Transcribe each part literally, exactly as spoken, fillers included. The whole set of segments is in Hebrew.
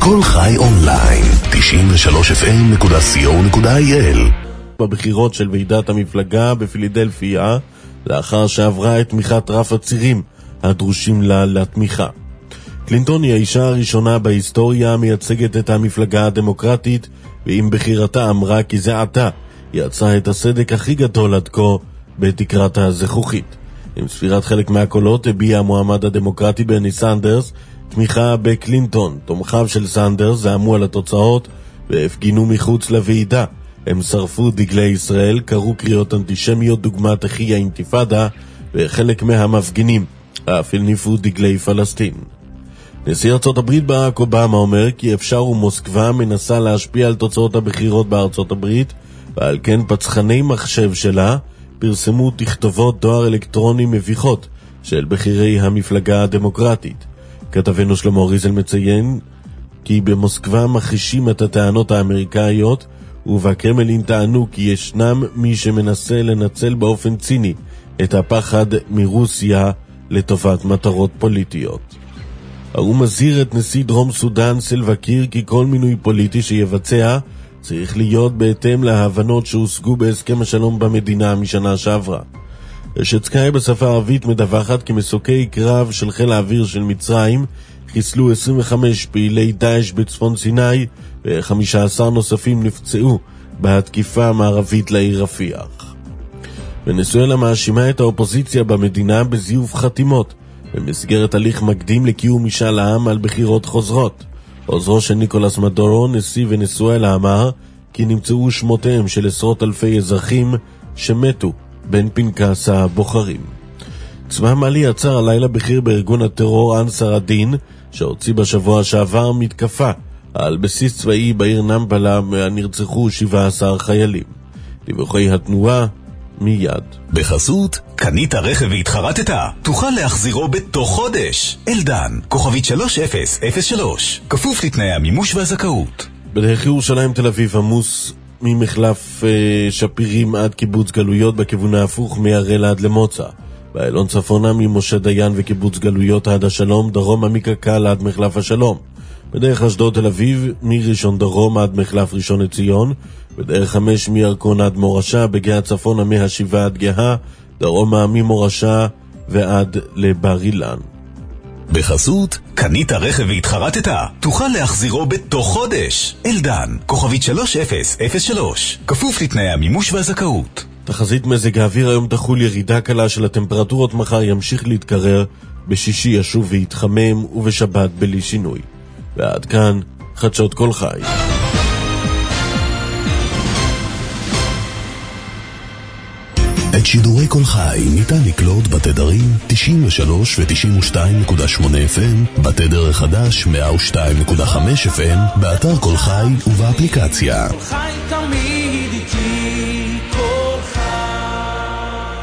כל חי אונליין, תשעים ושלוש אף אם נקודה סי או נקודה איי אל. בבחירות של ועידת המפלגה בפילדלפיה, לאחר שעברה את תמיכת רף הצירים הדרושים לה לתמיכה. קלינטון היא האישה הראשונה בהיסטוריה המייצגת את המפלגה הדמוקרטית, ועם בחירתה אמרה כי זה עתה יצא את הסדק הכי גדול עד כה בתקרת הזכוכית. עם ספירת חלק מהקולות הביע המועמד הדמוקרטי ברני סנדרס תמיכה בקלינטון. תומכיו של סנדרס זעמו על התוצאות והפגינו מחוץ לוועידה. הם שרפו דגלי ישראל, קראו קריאות אנטישמיות דוגמת אחי האינתיפאדה, וחלק מהמפגינים אף הניפו דגלי פלסטין. נשיא ארצות הברית ברק אובמה אומר כי אפשר ומוסקבה מנסה להשפיע על תוצאות הבחירות בארצות הברית, ועל כן פצחני מחשב שלה פרסמו תכתובות דואר אלקטרוני מביכות של בחירי המפלגה הדמוקרטית. כתבנו שלמה ריזל מציין כי במוסקבה מכחישים את הטענות האמריקאיות, ובקרמלין טענו כי ישנם מי שמנסה לנצל באופן ציני את הפחד מרוסיה לטובת מטרות פוליטיות. הוא מזהיר את נשיא דרום סודן סילבה קיר כי כל מינוי פוליטי שיבצע צריך להיות בהתאם להבנות שהושגו בהסכם השלום במדינה משנה שעברה. רשת סקאי בשפה הערבית מדווחת כי מסוקי קרב של חיל האוויר של מצרים חיסלו עשרים וחמישה פעילי דאעש בצפון סיני, ו-חמישה עשר נוספים נפצעו בהתקיפה המערבית לעיר רפיח. ונצואלה מאשימה את האופוזיציה במדינה בזיוף חתימות במסגרת הליך מקדים לקיום משאל העם על בחירות חוזרות. עוזרו של ניקולס מדורו, נשיא ונצואלה, אמר כי נמצאו שמותיהם של עשרות אלפי אזרחים שמתו בין פנקס הבוחרים. צבא מאלי עצר הלילה בכיר בארגון הטרור אנסר הדין, שהוציא בשבוע שעבר מתקפה על בסיס צבאי בעיר נמבלה, ונרצחו שבעה עשר חיילים. דיווחי התנועה מיד. בחסות, קנית רכב והתחרטת, תוכל להחזירו בתוך חודש. אלדן, כוכבית שלוש אפס אפס שלוש, כפוף לתנאי המימוש והזכאות. בדרך ירושלים תל אביב עמוס ממחלף אה, שפירים עד קיבוץ גלויות בכיוון ההפוך מהראל עד למוצא. באלון צפונה ממשה דיין וקיבוץ גלויות עד השלום, דרום מקקל עד מחלף השלום. בדרך אשדוד תל אביב מראשון דרום עד מחלף ראשון לציון. בדרך חמש מירקון עד מורשה, בגאה צפונה מהשבעה עד גאה, דרומה ממורשה ועד לבר אילן. בחסות, קנית רכב והתחרטת, תוכל להחזירו בתוך חודש. אלדן, כוכבית שלוש אפס אפס שלוש, כפוף לתנאי המימוש והזכאות. תחזית מזג האוויר, היום תחול ירידה קלה של הטמפרטורות, מחר ימשיך להתקרר, בשישי ישוב ויתחמם, ובשבת בלי שינוי. ועד כאן חדשות כל חי. את שידורי כל חי ניתן לקלוט בתדרים תשעים ושלוש ו-תשעים ושתיים נקודה שמונה אף אם, בתדר החדש מאה ושתיים נקודה חמש אף אם, באתר כל חי ובאפליקציה. כל חי תמיד איתי, כל חי.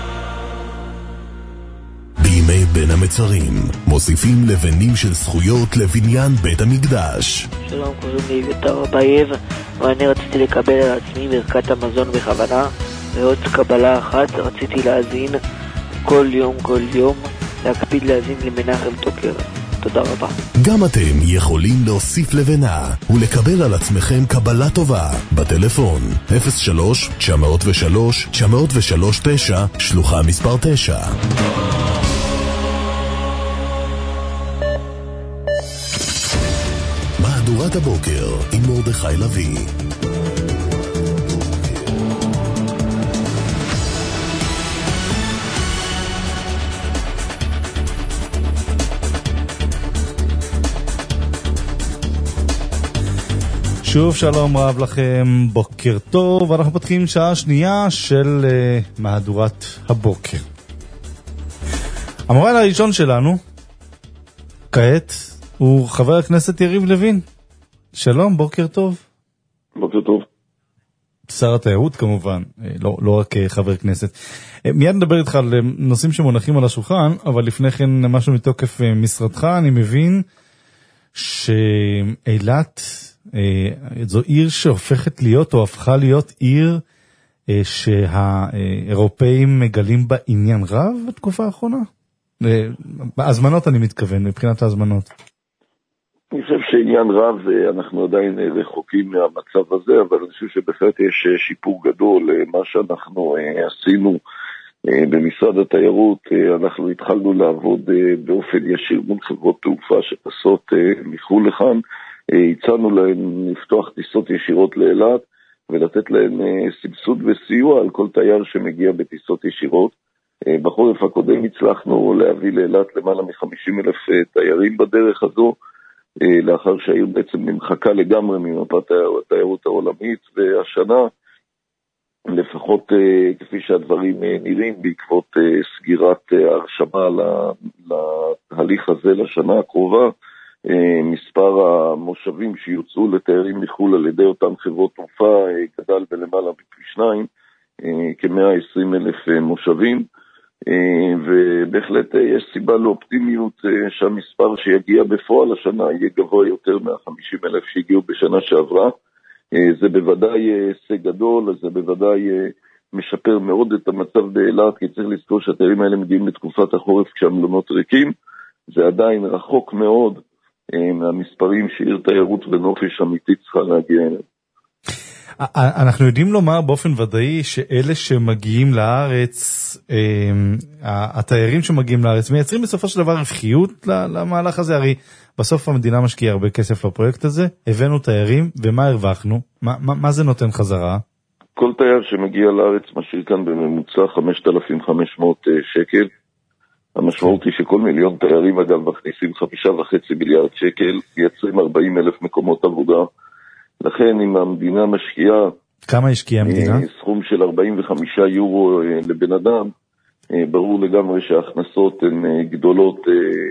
בימי בין המצרים מוסיפים לבנים של זכויות לבניין בית המקדש. שלום, קוראים לי ויתר אבייב, ואני רציתי לקבל על עצמי ברכת המזון בכוונה, ועוד קבלה אחת, רציתי להזין כל יום כל יום, להקפיד להזין למנחם טוקר. תודה רבה. גם אתם יכולים להוסיף לבנה ולקבל על עצמכם קבלה טובה בטלפון אפס שלוש תשע אפס שלוש תשע אפס שלוש תשע, שלוחה מספר תשע. מהדורת הבוקר עם מרדכי לוי. שוב שלום רב לכם, בוקר טוב. אנחנו פותחים שעה שנייה של uh, מהדורת הבוקר. המורל הראשון שלנו כעת הוא חבר הכנסת יריב לוין. שלום, בוקר טוב. בוקר טוב. שר התיירות כמובן, לא, לא רק חבר כנסת. מיד נדבר איתך על נושאים שמונחים על השולחן, אבל לפני כן משהו מתוקף משרדך. אני מבין שאילת זו עיר שהופכת להיות או הפכה להיות עיר שהאירופאים מגלים בה עניין רב בתקופה האחרונה. הזמנות אני מתכוון, מבחינת ההזמנות. אני חושב שעניין רב, אנחנו עדיין רחוקים מהמצב הזה, אבל אני חושב שבהחלט יש שיפור גדול. מה שאנחנו עשינו במשרד התיירות, אנחנו התחלנו לעבוד באופן ישיר מול חברות תעופה שטסות מחו"ל לכאן, הצענו להן לפתוח טיסות ישירות לאילת, ולתת להן סבסוד וסיוע על כל תייר שמגיע בטיסות ישירות. בחורף הקודם הצלחנו להביא לאילת למעלה מ-חמישים אלף תיירים בדרך הזו, לאחר שהעיר בעצם נמחקה לגמרי ממפת התיירות העולמית, והשנה, לפחות כפי שהדברים נראים, בעקבות סגירת הרשמה להליך הזה לשנה הקרובה, מספר המושבים שיוצאו לתיירים מחו"ל על ידי אותן חברות תעופה גדל בלמעלה מפי שניים, כ-מאה ועשרים אלף מושבים, ובהחלט יש סיבה לאופטימיות שהמספר שיגיע בפועל השנה יהיה גבוה יותר מה-חמישים אלף שהגיעו בשנה שעברה. זה בוודאי הישג גדול, זה בוודאי משפר מאוד את המצב באילת, כי צריך לזכור שהתיירים האלה מגיעים לתקופת החורף כשהמלונות ריקים. זה עדיין רחוק מאוד מהמספרים שעיר תיירות ונופש אמיתי צריכה להגיע אליהם. אנחנו יודעים לומר באופן ודאי שאלה שמגיעים לארץ, התיירים שמגיעים לארץ, מייצרים בסופו של דבר רווחיות למהלך הזה. הרי בסוף המדינה משקיעה הרבה כסף בפרויקט הזה, הבאנו תיירים, ומה הרווחנו? מה, מה, מה זה נותן חזרה? כל תייר שמגיע לארץ משאיר כאן בממוצע חמשת אלפים וחמש מאות שקל. המשמעות היא שכל מיליון תיירים אגב מכניסים חמישה וחצי מיליארד שקל, מייצרים ארבעים אלף מקומות עבודה. לכן אם המדינה משקיעה, כמה השקיעה המדינה? סכום של ארבעים וחמישה יורו לבן אדם, ברור לגמרי שההכנסות הן גדולות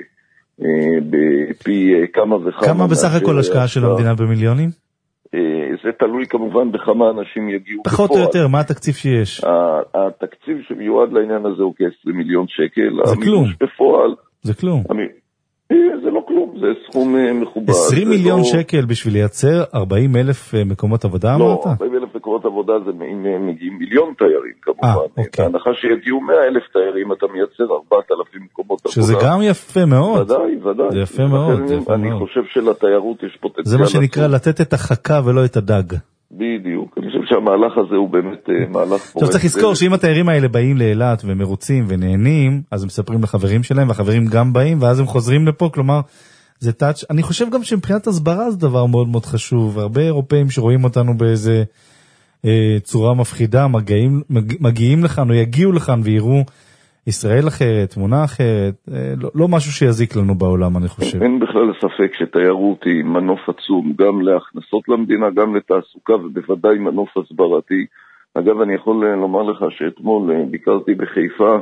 בפי כמה וכמה. כמה בסך הכל השקעה של המדינה במיליונים? זה תלוי כמובן בכמה אנשים יגיעו בפועל. פחות או יותר, מה התקציב שיש? התקציב שמיועד לעניין הזה הוא כ-עשרים מיליון שקל. זה כלום. בפועל. זה כלום. זה לא כלום, זה סכום מכובד. עשרים מיליון שקל בשביל לייצר ארבעים אלף מקומות עבודה, אמרת? לא, ארבעים אלף מקומות עבודה זה אם מגיעים מיליון תיירים כמובן. בהנחה שיגיעו מאה אלף תיירים, אתה מייצר ארבעת אלפים מקומות עבודה. שזה גם יפה מאוד. ודאי, ודאי. זה יפה מאוד. אני חושב שלתיירות יש פוטנציאל. זה מה שנקרא לתת את החכה ולא את הדג. בדיוק, אני חושב שהמהלך הזה הוא באמת מהלך... עכשיו צריך לזכור שאם התיירים האלה באים לאילת ומרוצים ונהנים, אז הם מספרים לחברים שלהם, והחברים גם באים, ואז הם חוזרים לפה, כלומר, זה טאץ'. אני חושב גם שמבחינת הסברה זה דבר מאוד מאוד חשוב, הרבה אירופאים שרואים אותנו באיזה אה, צורה מפחידה, מגיעים, מגיעים לכאן או יגיעו לכאן ויראו ישראל אחרת, תמונה אחרת, לא, לא משהו שיזיק לנו בעולם, אני חושב. אין בכלל ספק שתיירות היא מנוף עצום, גם להכנסות למדינה, גם לתעסוקה, ובוודאי מנוף הסברתי. אגב, אני יכול לומר לך שאתמול ביקרתי בחיפה,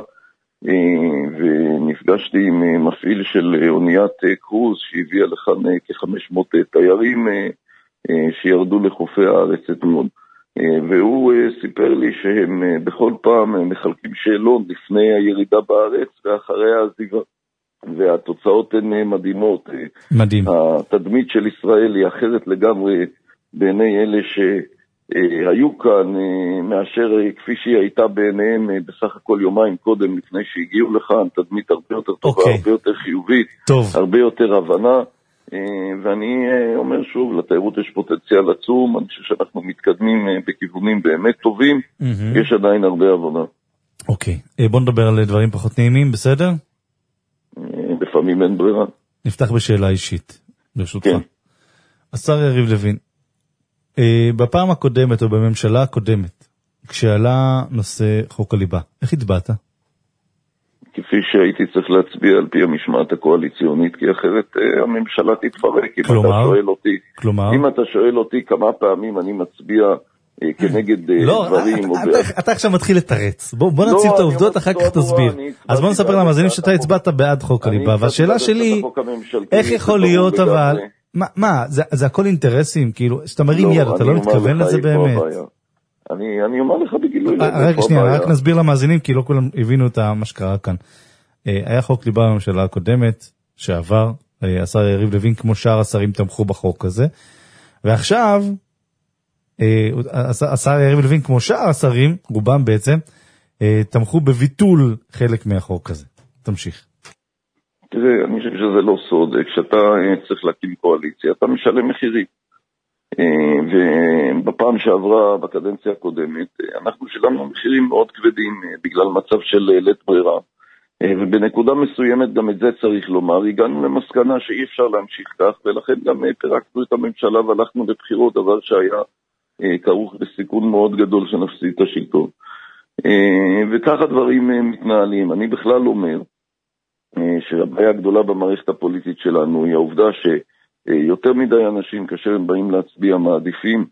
ונפגשתי עם מפעיל של אוניית קרוז, שהביאה לכאן כ-חמש מאות תיירים שירדו לחופי הארץ אתמול. והוא סיפר לי שהם בכל פעם מחלקים שאלון לפני הירידה בארץ ואחרי העזיבה, והתוצאות הן מדהימות. מדהים. התדמית של ישראל היא אחרת לגמרי בעיני אלה שהיו כאן מאשר כפי שהיא הייתה בעיניהם בסך הכל יומיים קודם לפני שהגיעו לכאן. תדמית הרבה יותר טובה, okay. הרבה יותר חיובית, טוב. הרבה יותר הבנה. ואני אומר שוב, לתיירות יש פוטנציאל עצום, אני חושב שאנחנו מתקדמים בכיוונים באמת טובים, mm-hmm. יש עדיין הרבה עבודה. אוקיי, okay. בוא נדבר על דברים פחות נעימים, בסדר? לפעמים אין ברירה. נפתח בשאלה אישית, ברשותך. כן. השר יריב לוין, בפעם הקודמת או בממשלה הקודמת, כשעלה נושא חוק הליבה, איך הצבעת? כפי שהייתי צריך להצביע על פי המשמעת הקואליציונית, כי אחרת הממשלה תתפרק. כלומר? אם אתה שואל אותי, כלומר? אם אתה שואל אותי כמה פעמים אני מצביע כנגד לא, דברים... אתה, אתה, אתה עכשיו מתחיל לתרץ. בוא, בוא נציב את העובדות, אחר כך תסביר. אז בוא נספר למאזינים שאתה הצבעת בעד חוק הליבה, והשאלה שלי, איך יכול להיות אבל... מה, מה, זה, זה הכל אינטרסים, כאילו, שאתה מרים יד, אתה לא מתכוון לזה באמת. אני, אני אומר לך בגילוי. רק שנייה, רק נסביר למאזינים, כי לא כולם הבינו את מה שקרה כאן. היה חוק ליבה בממשלה הקודמת, שעבר, השר יריב לוין, כמו שאר השרים תמכו בחוק הזה, ועכשיו, השר יריב לוין, כמו שאר השרים, רובם בעצם, תמכו בביטול חלק מהחוק הזה. תמשיך. תראה, אני חושב שזה לא סוד. כשאתה צריך להקים קואליציה, אתה משלם מחירים. ובפעם שעברה, בקדנציה הקודמת, אנחנו שילמנו מחירים מאוד כבדים בגלל מצב של לית ברירה. ובנקודה מסוימת, גם את זה צריך לומר, הגענו למסקנה שאי אפשר להמשיך כך, ולכן גם פירקנו את הממשלה והלכנו לבחירות, דבר שהיה כרוך בסיכון מאוד גדול שנפסיד את השלטון. וכך הדברים מתנהלים. אני בכלל אומר שהבעיה הגדולה במערכת הפוליטית שלנו היא העובדה שיותר מדי אנשים כאשר הם באים להצביע מעדיפים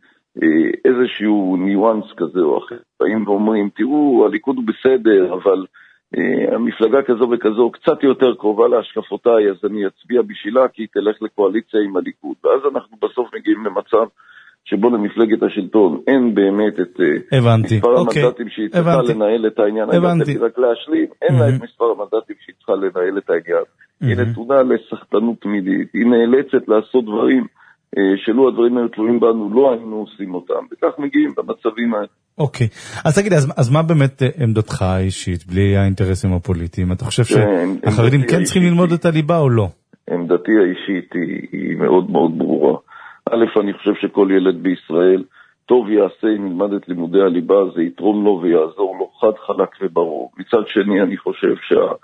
איזשהו ניואנס כזה או אחר. באים ואומרים, תראו, הליכוד הוא בסדר, אבל המפלגה כזו וכזו קצת יותר קרובה להשקפותיי, אז אני אצביע בשבילה כי היא תלך לקואליציה עם הליכוד. ואז אנחנו בסוף מגיעים למצב שבו למפלגת השלטון אין באמת את הבנתי. מספר אוקיי. המנדטים שהיא צריכה הבנתי. לנהל את העניין. הבנתי. אני רק להשלים, אין לה את מספר המנדטים שהיא צריכה לנהל את העניין. היא נתונה לסחטנות תמידית, היא נאלצת לעשות דברים שלו הדברים היו תלויים בנו, לא היינו עושים אותם, וכך מגיעים במצבים האלה. אוקיי, אז תגיד, אז, אז מה באמת עמדתך האישית, בלי האינטרסים הפוליטיים? אתה חושב שהחרדים כן צריכים ללמוד את הליבה או לא? עמדתי האישית היא, היא מאוד מאוד ברורה. א', אני חושב שכל ילד בישראל טוב יעשה אם ילמד את לימודי הליבה, זה יתרום לו ויעזור לו חד חלק וברור. מצד שני, אני חושב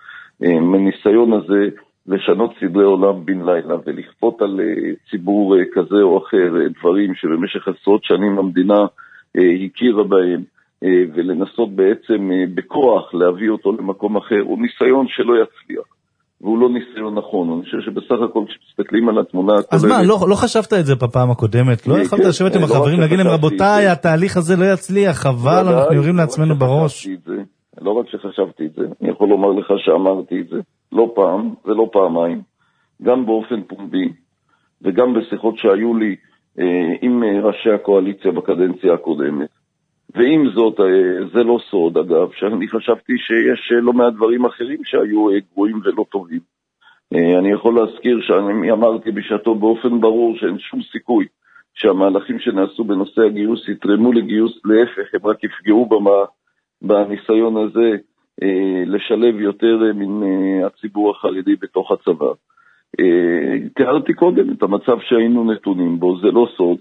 שהניסיון הזה לשנות סדרי עולם בן לילה ולכפות על ציבור כזה או אחר דברים שבמשך עשרות שנים המדינה הכירה בהם ולנסות בעצם בכוח להביא אותו למקום אחר, הוא ניסיון שלא יצליח. והוא לא ניסיון נכון. אני חושב שבסך הכל כשמסתכלים על התמונה הכוללת... אז מה, לא, לא חשבת את זה בפעם הקודמת? לא יכולת לשבת עם החברים, להגיד להם, רבותיי, התהליך הזה לא יצליח, חבל, אנחנו יורים לעצמנו בראש. לא רק שחשבתי את זה, אני יכול לומר לך שאמרתי את זה, לא פעם ולא פעמיים, גם באופן פומבי, וגם בשיחות שהיו לי עם ראשי הקואליציה בקדנציה הקודמת. ועם זאת, זה לא סוד, אגב, שאני חשבתי שיש לא מעט דברים אחרים שהיו גרועים ולא טובים. אני יכול להזכיר שאני אמרתי בשעתו באופן ברור שאין שום סיכוי שהמהלכים שנעשו בנושא הגיוס יתרמו לגיוס, להפך, הם רק יפגעו במה, בניסיון הזה לשלב יותר מן הציבור החרדי בתוך הצבא. תיארתי קודם את המצב שהיינו נתונים בו, זה לא סוד.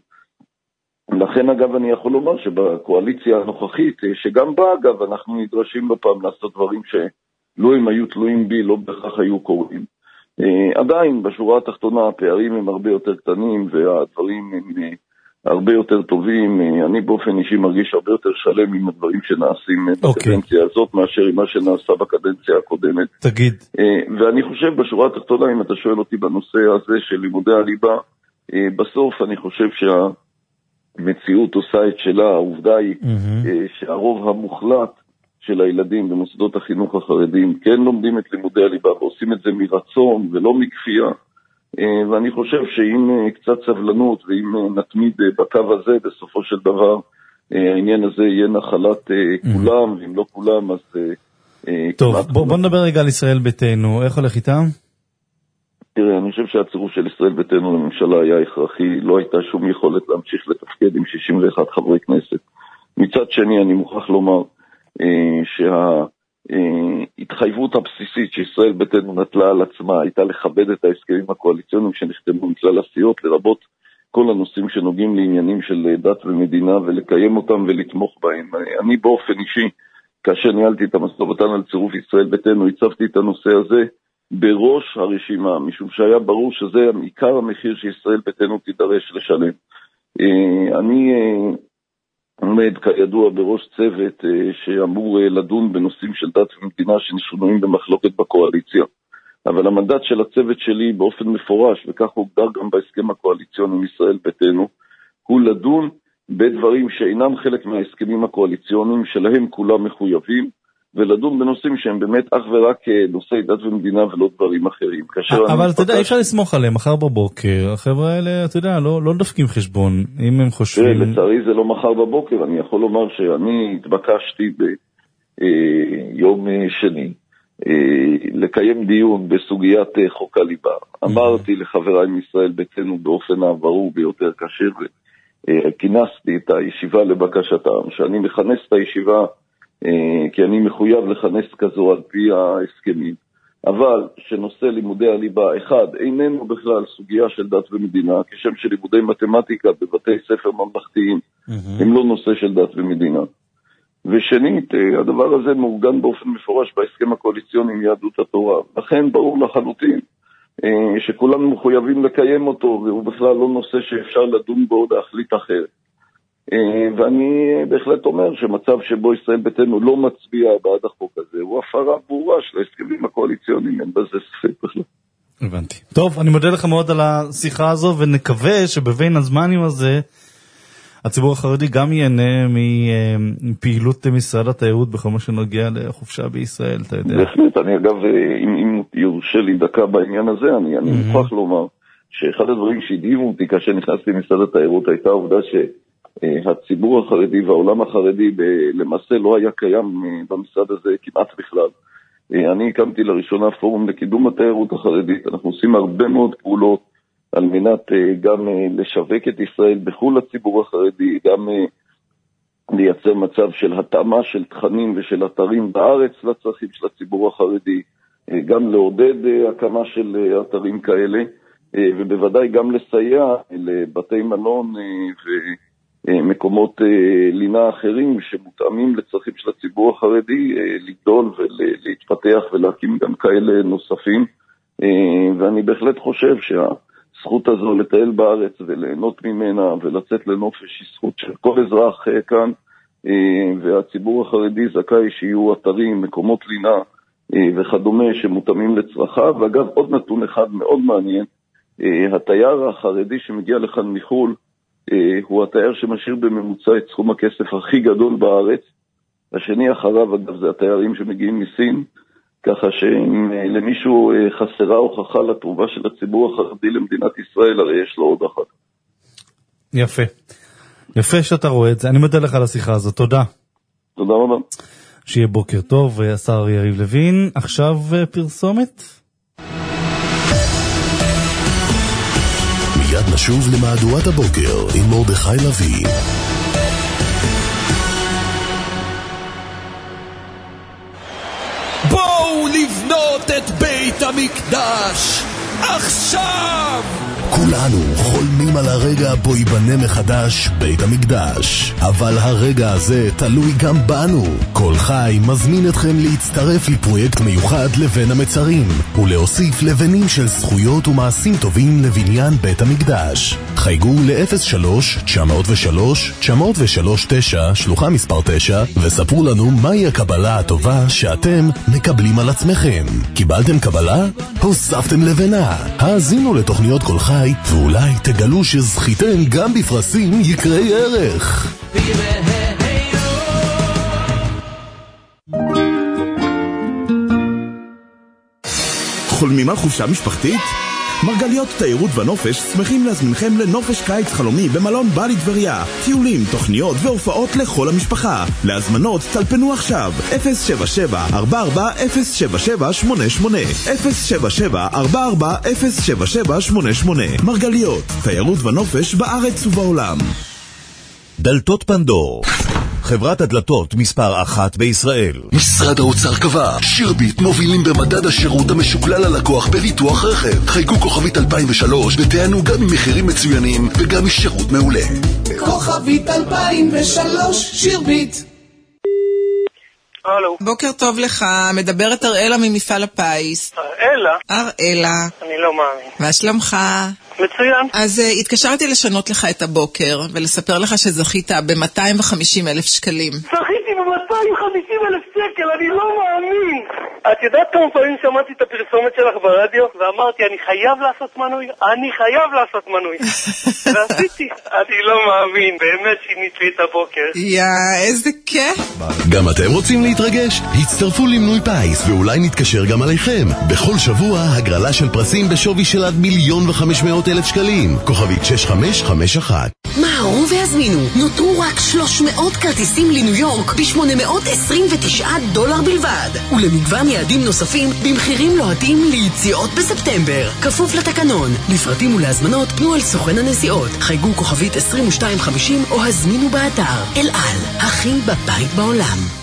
לכן אגב אני יכול לומר שבקואליציה הנוכחית, שגם בה אגב אנחנו נדרשים בפעם לעשות דברים שלא הם היו תלויים בי, לא בכך היו קוראים. עדיין בשורה התחתונה הפערים הם הרבה יותר קטנים והדברים הם הרבה יותר טובים. אני באופן אישי מרגיש הרבה יותר שלם עם הדברים שנעשים בקדנציה הזאת מאשר עם מה שנעשה בקדנציה הקודמת. תגיד. ואני חושב בשורה התחתונה, אם אתה שואל אותי בנושא הזה של לימודי הליבה, בסוף אני חושב שה מציאות עושה את שלה. העובדה היא שהרוב המוחלט של הילדים במוסדות החינוך החרדים כן לומדים את לימודי הליבה ועושים את זה מרצון ולא מכפייה, ואני חושב שאם קצת סבלנות ואם נתמיד בקו הזה בסופו של דבר העניין הזה יהיה נחלת כולם, ואם לא כולם אז טוב, בוא, בוא נדבר רגע על ישראל ביתנו, איך הולך איתם? תראה, אני חושב שהצירוף של ישראל ביתנו לממשלה היה הכרחי, לא הייתה שום יכולת להמשיך לתפקד עם שישים ואחד חברי כנסת. מצד שני, אני מוכרח לומר אה, שההתחייבות הבסיסית שישראל ביתנו נטלה על עצמה הייתה לכבד את ההסכמים הקואליציוניים שנחתמו מכלל הסיעות, לרבות כל הנושאים שנוגעים לעניינים של דת ומדינה, ולקיים אותם ולתמוך בהם. אני באופן אישי, כאשר ניהלתי את המשא ומתן על צירוף ישראל ביתנו, הצבתי את הנושא הזה בראש הרשימה, משום שהיה ברור שזה עיקר המחיר שישראל ביתנו תידרש לשלם. אני עומד כידוע בראש צוות שאמור לדון בנושאים של דת ומדינה שנשונויים במחלוקת בקואליציה. אבל המנדט של הצוות שלי באופן מפורש, וכך הוגדר גם בהסכם הקואליציוני עם ישראל ביתנו, הוא לדון בדברים שאינם חלק מההסכמים הקואליציוניים שלהם כולם מחויבים, ולדון בנושאים שהם באמת אך ורק נושאי דת ומדינה ולא דברים אחרים. אבל אתה יודע, אי אפשר לסמוך עליהם, מחר בבוקר, החבר'ה האלה, אתה יודע, לא, לא דפקים חשבון, אם הם חושבים... לצערי זה לא מחר בבוקר, אני יכול לומר שאני התבקשתי ביום שני, לקיים דיון בסוגיית חוק הליבה. אמרתי לחבריי מישראל ביתנו באופן הברור ביותר כאשר כינסתי את הישיבה לבקשתם, שאני מכנס את הישיבה כי אני מחויב לכנס כזו על פי ההסכמים. אבל שנושא לימודי הליבה, אחד, איננו בכלל סוגיה של דת ומדינה, כשם שלימודי מתמטיקה בבתי ספר ממלכתיים mm-hmm. הם לא נושא של דת ומדינה. ושנית, הדבר הזה מאורגן באופן מפורש בהסכם הקואליציוני עם יהדות התורה. לכן ברור לחלוטין שכולנו מחויבים לקיים אותו, והוא בכלל לא נושא שאפשר לדון בו או להחליט אחרת. ואני בהחלט אומר שמצב שבו ישראל ביתנו לא מצביע בעד החוק הזה, הוא הפרה ברורה של ההסכמים הקואליציוניים, אין בזה ספק בכלל. הבנתי. טוב, אני מודה לך מאוד על השיחה הזו, ונקווה שבין הזמנים הזה, הציבור החרדי גם ייהנה מפעילות משרד התיירות בכל מה שנוגע לחופשה בישראל, אתה יודע. בהחלט, אני אגב, אם, אם יורשה לי דקה בעניין הזה, אני, אני mm-hmm. מוכרח לומר שאחד הדברים שהדהימו אותי כאשר נכנסתי למשרד התיירות הייתה העובדה שהציבור החרדי והעולם החרדי למעשה לא היה קיים במשרד הזה כמעט בכלל. אני הקמתי לראשונה פורום לקידום התיירות החרדית, אנחנו עושים הרבה מאוד פעולות על מנת גם לשווק את ישראל בחול לציבור החרדי, גם לייצר מצב של התאמה של תכנים ושל אתרים בארץ לצרכים של הציבור החרדי, גם לעודד הקמה של אתרים כאלה, ובוודאי גם לסייע לבתי מלון ומקומות לינה אחרים שמותאמים לצרכים של הציבור החרדי, לגדול ולהתפתח ולהקים גם כאלה נוספים. ואני בהחלט חושב שה הזכות הזו לטייל בארץ וליהנות ממנה ולצאת לנופש היא זכות של כל אזרח כאן, והציבור החרדי זכאי שיהיו אתרים, מקומות לינה וכדומה שמותאמים לצרכיו. ואגב, עוד נתון אחד מאוד מעניין, התייר החרדי שמגיע לכאן מחול הוא התייר שמשאיר בממוצע את סכום הכסף הכי גדול בארץ. השני אחריו, אגב, זה התיירים שמגיעים מסין, ככה שאם למישהו חסרה הוכחה לתרומה של הציבור החרדי למדינת ישראל, הרי יש לו עוד אחת. יפה. יפה שאתה רואה את זה. אני מודה לך על השיחה הזאת. תודה. תודה רבה. שיהיה בוקר טוב, השר יריב לוין. עכשיו פרסומת. מיד נשוב למהדורת הבוקר עם מרדכי לוי. בואו לבנות את בית המקדש עכשיו! כולנו חולמים על הרגע בו ייבנה מחדש בית המקדש, אבל הרגע הזה תלוי גם בנו. כל חי מזמין אתכם להצטרף לפרויקט מיוחד לבן המצרים ולהוסיף לבנים של זכויות ומעשים טובים לבניין בית המקדש. חייגו ל-אפס שלוש תשע אפס שלוש תשע אפס שלוש תשע שלוחה מספר תשע וספרו לנו מהי הקבלה הטובה שאתם מקבלים על עצמכם. קיבלתם קבלה? הוספתם לבנה. האזינו לתוכניות כל חי ואולי תגלו שזכיתם גם בפרסים יקרי ערך. חולמים על חופשה משפחתית? מרגליות תיירות ונופש שמחים להזמינכם לנופש קיץ חלומי במלון בלי טבריה. טיולים, תוכניות והופעות לכל המשפחה. להזמנות טלפנו עכשיו אפס שבע שבע ארבע ארבע אפס שבע שבע שמונה שמונה אפס שבע שבע ארבע ארבע אפס שבע שבע שמונה שמונה. מרגליות, תיירות ונופש בארץ ובעולם. דלתות פנדור, חברת הדלתות מספר אחת בישראל. משרד האוצר קבע, שירביט מובילים במדד השירות המשוקלל ללקוח בביטוח רכב. חייגו כוכבית אלפיים ושלוש ותענו גם ממחירים מצוינים וגם משירות מעולה. כוכבית אלפיים ושלוש, שירביט. הלו. בוקר טוב לך, מדברת אראלה ממפעל הפיס. אראלה? אראלה. אני לא מאמין. מה שלומך? מצוין. אז uh, התקשרתי לשנות לך את הבוקר ולספר לך שזכית ב-מאתיים וחמישים אלף שקלים. זכיתי ב-מאתיים וחמישים אלף שקל, אני לא מאמין. את יודעת כמה פעמים שמעתי את הפרסומת שלך ברדיו ואמרתי אני חייב לעשות מנוי, אני חייב לעשות מנוי. ועשיתי, אני לא מאמין, באמת שינית לי את הבוקר. יא, איזה כיף. גם אתם רוצים להתרגש? הצטרפו למנוי פיס ואולי נתקשר גם עליכם. בכל שבוע הגרלה של פרסים בשווי של עד מיליון וחמש מאות אלף שקלים. כוכבית שש חמש חמש אחת. מהרו והזמינו, נותרו רק שלוש מאות כרטיסים לניו יורק ב-שמונה מאות עשרים ותשעה דולר בלבד, ולמגוון יעדים נוספים במחירים לוהטים ליציאות בספטמבר. כפוף לתקנון. לפרטים ולהזמנות פנו על סוכן הנסיעות. חייגו כוכבית עשרים ושתיים חמישים או הזמינו באתר. אל על, הכי בבית בעולם.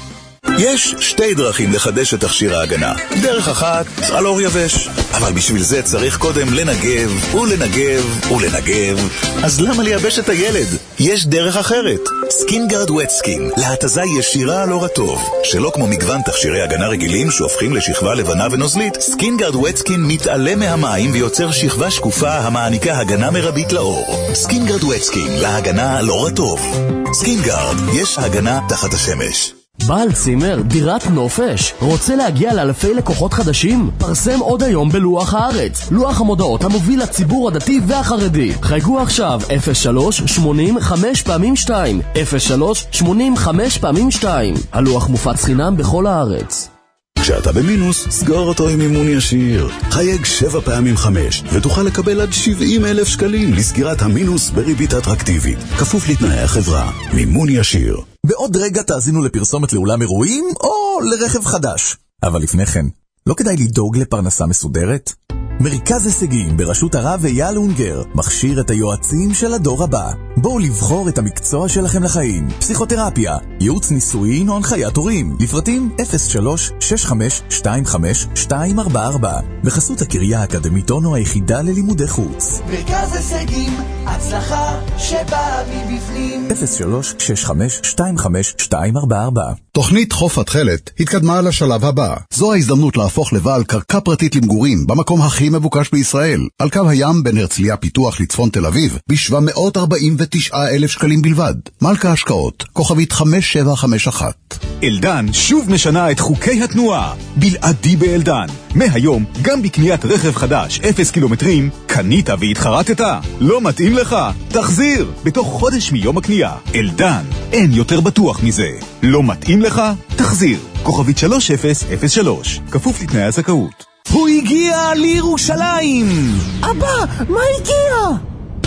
יש שתי דרכים לחדש את תכשיר ההגנה. דרך אחת, על אור יבש. אבל בשביל זה צריך קודם לנגב, ולנגב, ולנגב. אז למה לייבש את הילד? יש דרך אחרת. סקינגארד ווט סקין, להתזה ישירה על אור הטוב. שלא כמו מגוון תכשירי הגנה רגילים שהופכים לשכבה לבנה ונוזלית, סקינגארד ווט סקין מתעלה מהמים ויוצר שכבה שקופה המעניקה הגנה מרבית לאור. סקינגארד ווט סקין, להגנה על אור הטוב. סקינגארד, יש הגנה תחת השמש. בעל צימר, דירת נופש, רוצה להגיע לאלפי לקוחות חדשים? פרסם עוד היום בלוח הארץ, לוח המודעות המוביל לציבור הדתי והחרדי. חייגו עכשיו אפס שלוש שמונים חמש פעמים שתיים, אפס שלוש שמונים חמש פעמים שתיים. הלוח מופץ חינם בכל הארץ. כשאתה במינוס, סגור אותו עם מימון ישיר. חייג שבע פעמים חמש, ותוכל לקבל עד שבעים אלף שקלים לסגירת המינוס בריבית אטרקטיבית. כפוף לתנאי החברה. מימון ישיר. בעוד רגע תאזינו לפרסומת לאולם אירועים או לרכב חדש. אבל לפני כן, לא כדאי לדאוג לפרנסה מסודרת? מרכז הישגים בראשות הרב אייל אונגר מכשיר את היועצים של הדור הבא. בואו לבחור את המקצוע שלכם לחיים. פסיכותרפיה, ייעוץ נישואין או הנחיית הורים. לפרטים אפס שלוש שש חמש שתיים חמש שתיים ארבע ארבע. בחסות הקריה האקדמית אונו היחידה ללימודי חוץ. מרכז הישגים, הצלחה שבאה מבפנים. אפס שלוש שש חמש שתיים חמש שתיים ארבע ארבע. תוכנית חוף התחלת התקדמה לשלב הבא. זו ההזדמנות להפוך לבעל קרקע פרטית למגורים במקום הכי מבוקש בישראל, על קו הים בין הרצליה פיתוח לצפון תל אביב, ב-שבע מאות ארבעים ותשעה אלף שקלים בלבד. מלכה השקעות, כוכבית חמש שבע חמש אחת. אלדן שוב משנה את חוקי התנועה. בלעדי באלדן. מהיום, גם בקניית רכב חדש, אפס קילומטרים, קנית והתחרטת. לא מתאים לך? תחזיר! בתוך חודש מיום הקנייה. אלדן, אין יותר בטוח מזה. לא מתאים לך? תחזיר. כוכבית שלוש אפס אפס שלוש. כפוף לתנאי הזכאות. הוא הגיע לירושלים! אבא, מה הגיע?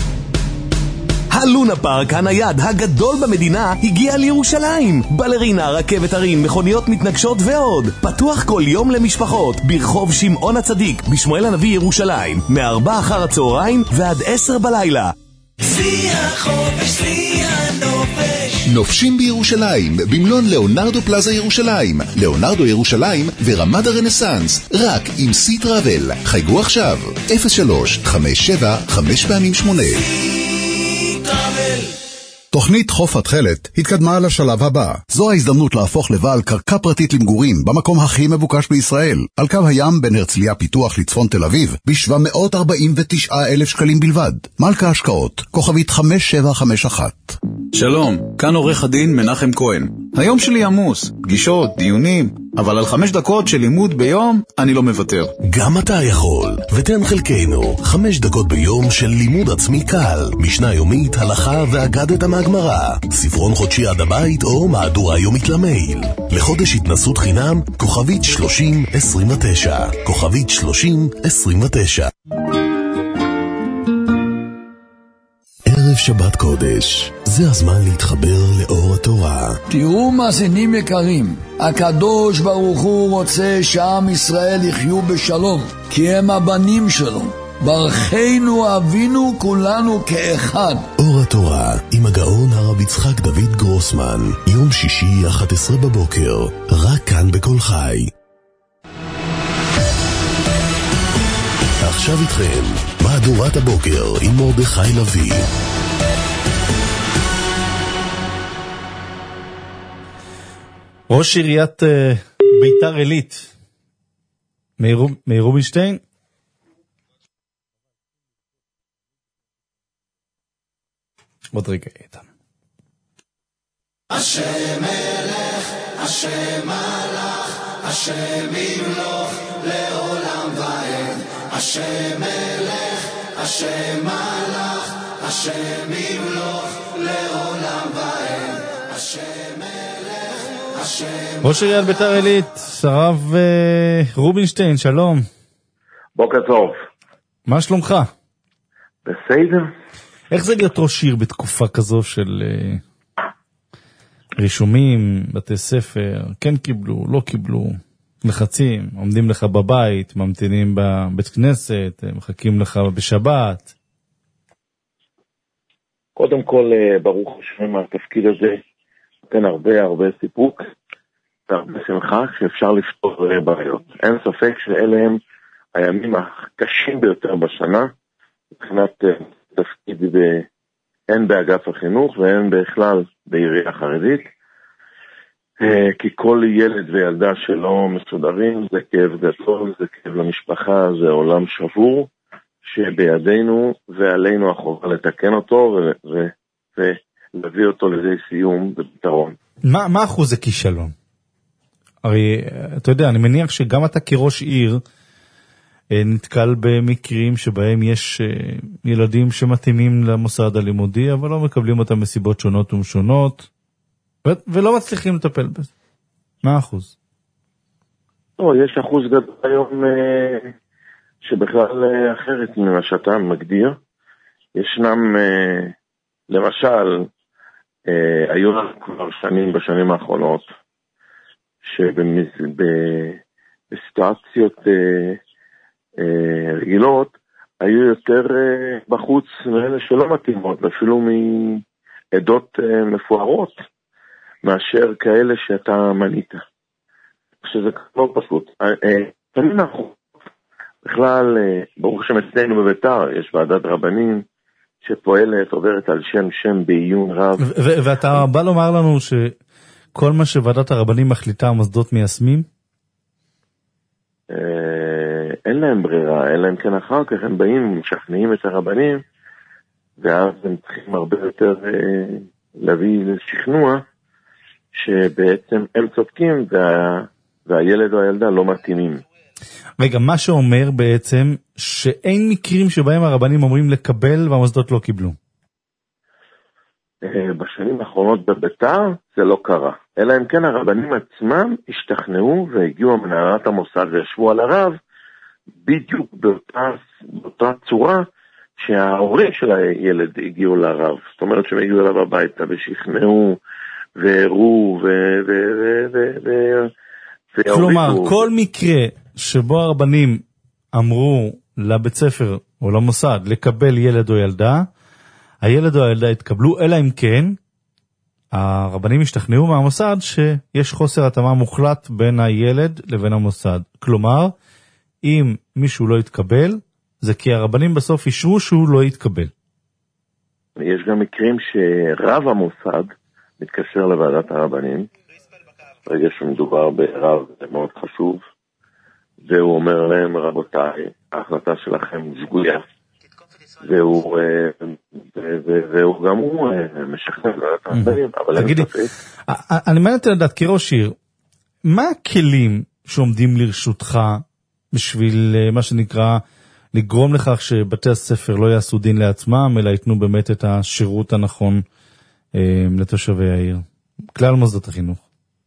הלונה פארק הנייד הגדול במדינה הגיע לירושלים. בלרינה, רכבת הרים, מכוניות מתנגשות ועוד. פתוח כל יום למשפחות ברחוב שמעון הצדיק בשמואל הנביא ירושלים, מארבע אחר הצהריים ועד עשר בלילה. צבי החופש, צבי הנופש. נופשים בירושלים, במלון לאונרדו פלאזה ירושלים, לאונרדו ירושלים ורמת הרנסנס, רק עם סי טראבל. חייגו עכשיו, אפס שלוש חמש שבע חמש פעמים שמונה. תוכנית חוף התחלת התקדמה לשלב הבא. זו ההזדמנות להפוך לבעל קרקע פרטית למגורים במקום הכי מבוקש בישראל, על קו הים בין הרצליה פיתוח לצפון תל אביב, ב-שבע מאות ארבעים ותשעה אלף שקלים בלבד. מלכה השקעות, כוכבית חמש שבע חמש אחת. שלום, כאן עורך הדין מנחם כהן. היום שלי עמוס, פגישות, דיונים, אבל על חמש דקות של לימוד ביום אני לא מוותר. גם אתה יכול, ותן חלקנו חמש דקות ביום של לימוד עצמי קל, משנה יומית, הלכה ואגדת מהגמרא, ספרון חודשי עד הבית או מהדורה יומית למייל. לחודש התנסות חינם, כוכבית שלושים עשרים ותשע, כוכבית שלושים עשרים ותשע. ערב שבת קודש, זה הזמן להתחבר לאור התורה. תראו מאזינים יקרים, הקדוש ברוך הוא רוצה שעם ישראל יחיו בשלום, כי הם הבנים שלו. ברכנו אבינו כולנו כאחד. אור התורה עם הגאון הרב יצחק דוד גרוסמן, יום שישי אחת עשרה בבוקר, רק כאן בכל חי. עכשיו איתכם, מהדורת הבוקר עם מרדכי לוי. ראש עיריית ביתר עילית, מאיר רובינשטיין, עוד רגע איתן. השם מלך, השם מלך, השם ימלוך לעולם ועד. השם מלך, השם מלך, השם ימלוך לעולם ועד. השם מלך, השם... ראש עיריית ביתר עילית, הרב רובינשטיין, שלום. בוקר טוב. מה שלומך? בסדר. איך זה להיות ראש עיר בתקופה כזו של uh, רישומים, בתי ספר, כן קיבלו, לא קיבלו, לחצים, עומדים לך בבית, ממתינים בבית כנסת, מחכים לך בשבת? קודם כל, ברוך השם, התפקיד הזה נותן הרבה הרבה סיפוק, והרבה שמחה שאפשר לפתור בעיות. אין ספק שאלה הם הימים הקשים ביותר בשנה, מבחינת תפקיד הן באגף החינוך והן בכלל בעירייה חרדית, כי כל ילד וילדה שלא מסודרים זה כאב גדול, זה כאב למשפחה, זה עולם שבור, שבידינו ועלינו החובה לתקן אותו ולהביא אותו לידי סיום בפתרון. מה, מה אחוז הכישלון? הרי אתה יודע, אני מניח שגם אתה כראש עיר נתקל במקרים שבהם יש ילדים שמתאימים למוסד הלימודי, אבל לא מקבלים אותם מסיבות שונות ומשונות, ולא מצליחים לטפל בזה. מה האחוז? לא, יש אחוז גדול היום שבכלל אחרת ממה שאתה מגדיר. ישנם, למשל, היו כבר שנים בשנים האחרונות, שבסיטואציות רגילות היו יותר בחוץ מאלה שלא מתאימות, אפילו מעדות מפוארות, מאשר כאלה שאתה מנית. שזה לא פשוט. שנים האחרונות, בכלל, ברוך השם אצלנו בביתר, יש ועדת רבנים שפועלת, עוברת על שם שם בעיון רב. ואתה בא לומר לנו שכל מה שוועדת הרבנים מחליטה, המוסדות מיישמים? אין להם ברירה, אין להם כן אחר כך, הם באים, משכנעים את הרבנים, ואז הם צריכים הרבה יותר להביא לשכנוע, שבעצם הם צודקים, וה... והילד או הילדה לא מתאימים. רגע, מה שאומר בעצם שאין מקרים שבהם הרבנים אומרים לקבל והמוסדות לא קיבלו. בשנים האחרונות בביתר זה לא קרה. אלא אם כן הרבנים עצמם השתכנעו והגיעו מנהלת המוסד וישבו על הרב בדיוק באותה, באותה צורה שההורים של הילד הגיעו לרב. זאת אומרת שהם הגיעו אליו הביתה ושכנעו והראו ו... ו... ו... ו... ו... כלומר, כל מקרה שבו הרבנים אמרו לבית ספר או למוסד לקבל ילד או ילדה, הילד או הילדה התקבלו, אלא אם כן הרבנים השתכנעו מהמוסד שיש חוסר התאמה מוחלט בין הילד לבין המוסד. כלומר, אם מישהו לא יתקבל, זה כי הרבנים בסוף אישרו שהוא לא יתקבל. יש גם מקרים שרב המוסד מתקשר לוועדת הרבנים, רגע שמדובר ברב, זה מאוד חשוב, והוא אומר להם, רבותיי, ההחלטה שלכם שגויה. והוא, והוא גם הוא משכנע לוועדת הרבנים, אבל תגידי, אני מעניין לדעת, כראש עיר, מה הכלים שעומדים לרשותך בשביל מה שנקרא לגרום לכך שבתי הספר לא יעשו דין לעצמם, אלא ייתנו באמת את השירות הנכון לתושבי העיר? כלל מוסדות החינוך.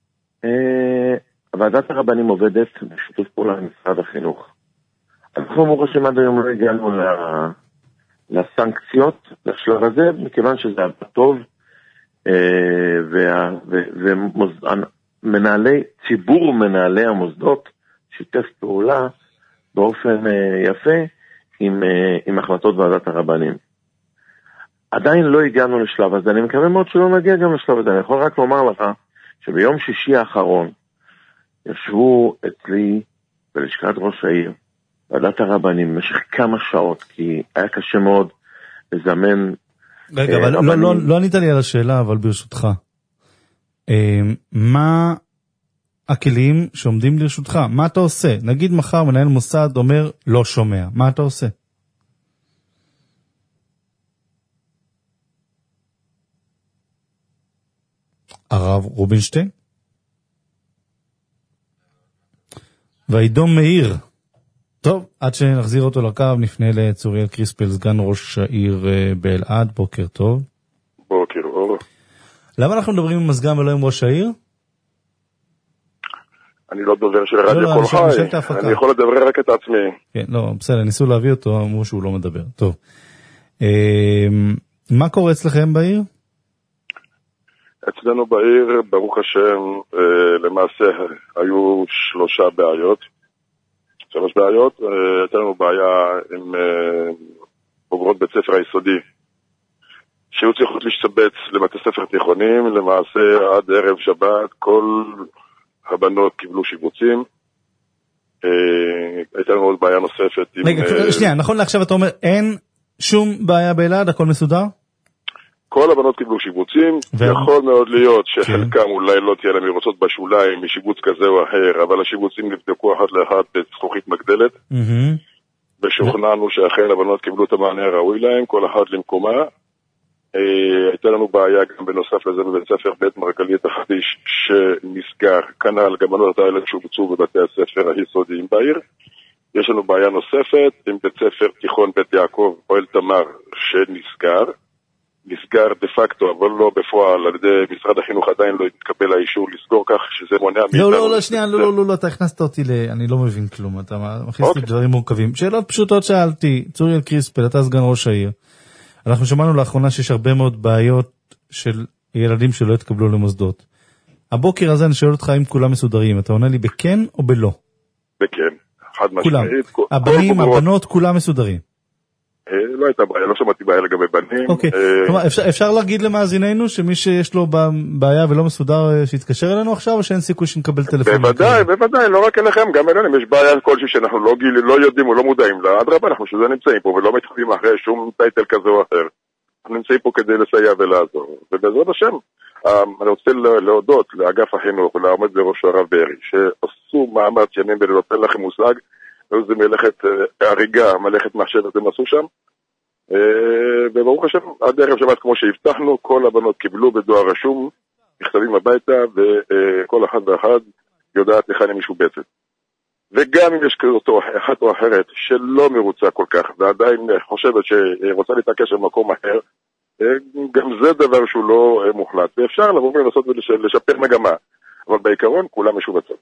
ועדת הרבנים עובדת בשיתוף פעולה עם משרד החינוך. אנחנו אמרו שעד היום לא הגענו לסנקציות לשלב הזה, מכיוון שזה היה טוב, ומנהלי, ציבור מנהלי המוסדות שיתף פעולה באופן יפה עם, עם החלטות ועדת הרבנים. עדיין לא הגענו לשלב הזה, אני מקווה מאוד שלא נגיע גם לשלב הזה. אני יכול רק לומר לך שביום שישי האחרון ישבו אצלי בלשכת ראש העיר ועדת הרבנים במשך כמה שעות, כי היה קשה מאוד לזמן. רגע, אבל לא, לא, לא ענית לי על השאלה, אבל ברשותך. מה הכלים שעומדים לרשותך? מה אתה עושה? נגיד מחר מנהל מוסד אומר לא שומע. מה אתה עושה? הרב רובינשטיין? והעידום מאיר. טוב, עד שנחזיר אותו לקו, נפנה לצוריאל קריספל, סגן ראש העיר באלעד. בוקר טוב. בוקר אור. למה אנחנו מדברים עם מזגן ולא עם ראש העיר? אני לא דובר של רדיו כל חי, אני יכול לדבר רק את עצמי. כן, לא, בסדר, ניסו להביא אותו, אמרו שהוא לא מדבר. טוב. מה קורה אצלכם בעיר? אצלנו בעיר, ברוך השם, למעשה היו שלושה בעיות. שלוש בעיות, הייתה לנו בעיה עם בוגרות בית ספר היסודי, שהיו צריכות להשתבץ לבתי ספר תיכונים, למעשה עד ערב שבת, כל הבנות קיבלו שיבוצים. הייתה לנו עוד בעיה נוספת. רגע, שנייה, נכון לעכשיו אתה אומר, אין שום בעיה באלעד, הכל מסודר? כל הבנות קיבלו שיבוצים, יכול מאוד להיות שחלקם אולי לא תהיה להם מרוצות בשוליים משיבוץ כזה או אחר, אבל השיבוצים נבדקו אחת לאחת בזכוכית מגדלת, ושוכנענו שאכן הבנות קיבלו את המענה הראוי להם, כל אחת למקומה. הייתה לנו בעיה גם בנוסף לזה בבית ספר בית מרגלית החדיש שנסגר, כנ"ל גם בנות האלה שובצו בבתי הספר היסודיים בעיר. יש לנו בעיה נוספת עם בית ספר תיכון בית יעקב אוהל תמר שנסגר, נסגר דה פקטו אבל לא בפועל, על ידי משרד החינוך עדיין לא התקבל האישור לסגור, כך שזה מונע מאיתנו. לא, לא, לא, שנייה, לא, לא, לא, אתה הכנסת אותי ל... אני לא מבין כלום, אתה מכניס לי דברים מורכבים. שאלות פשוטות שאלתי, צוריאל קריספל, אתה סגן ראש העיר. אנחנו שמענו לאחרונה שיש הרבה מאוד בעיות של ילדים שלא התקבלו למוסדות. הבוקר הזה אני שואל אותך אם כולם מסודרים, אתה עונה לי בכן או בלא? בכן, חד משמעית. הבנים, הבנות, כולם מסודרים. לא הייתה בעיה, לא שמעתי בעיה לגבי בנים. אוקיי, כלומר, אפשר להגיד למאזיננו שמי שיש לו בעיה ולא מסודר שיתקשר אלינו עכשיו, או שאין סיכוי שנקבל טלפון? בוודאי, בוודאי, לא רק אליכם, גם אלינו, יש בעיה כלשהי שאנחנו לא יודעים או לא מודעים לה, אדרבה, אנחנו שזה נמצאים פה ולא מתחבים אחרי שום טייטל כזה או אחר. אנחנו נמצאים פה כדי לסייע ולעזור, ובעזרת השם, אני רוצה להודות לאגף החינוך ולעמוד בראש הרב בארי, שעשו מאמץ ימים בלילות, אין לכם מושג, זה מלאכת הריגה, מלאכת מחשבת, הם עשו שם. וברוך השם, עד ערב שבת כמו שהבטחנו, כל הבנות קיבלו בדואר רשום, מכתבים הביתה, וכל אחד ואחד יודעת היכן היא משובצת. וגם אם יש כזאת אחת או אחרת שלא מרוצה כל כך, ועדיין חושבת שרוצה להתעקש במקום אחר, גם זה דבר שהוא לא מוחלט, ואפשר לבוא ולעשות ולשפר מגמה, אבל בעיקרון כולם משובצות.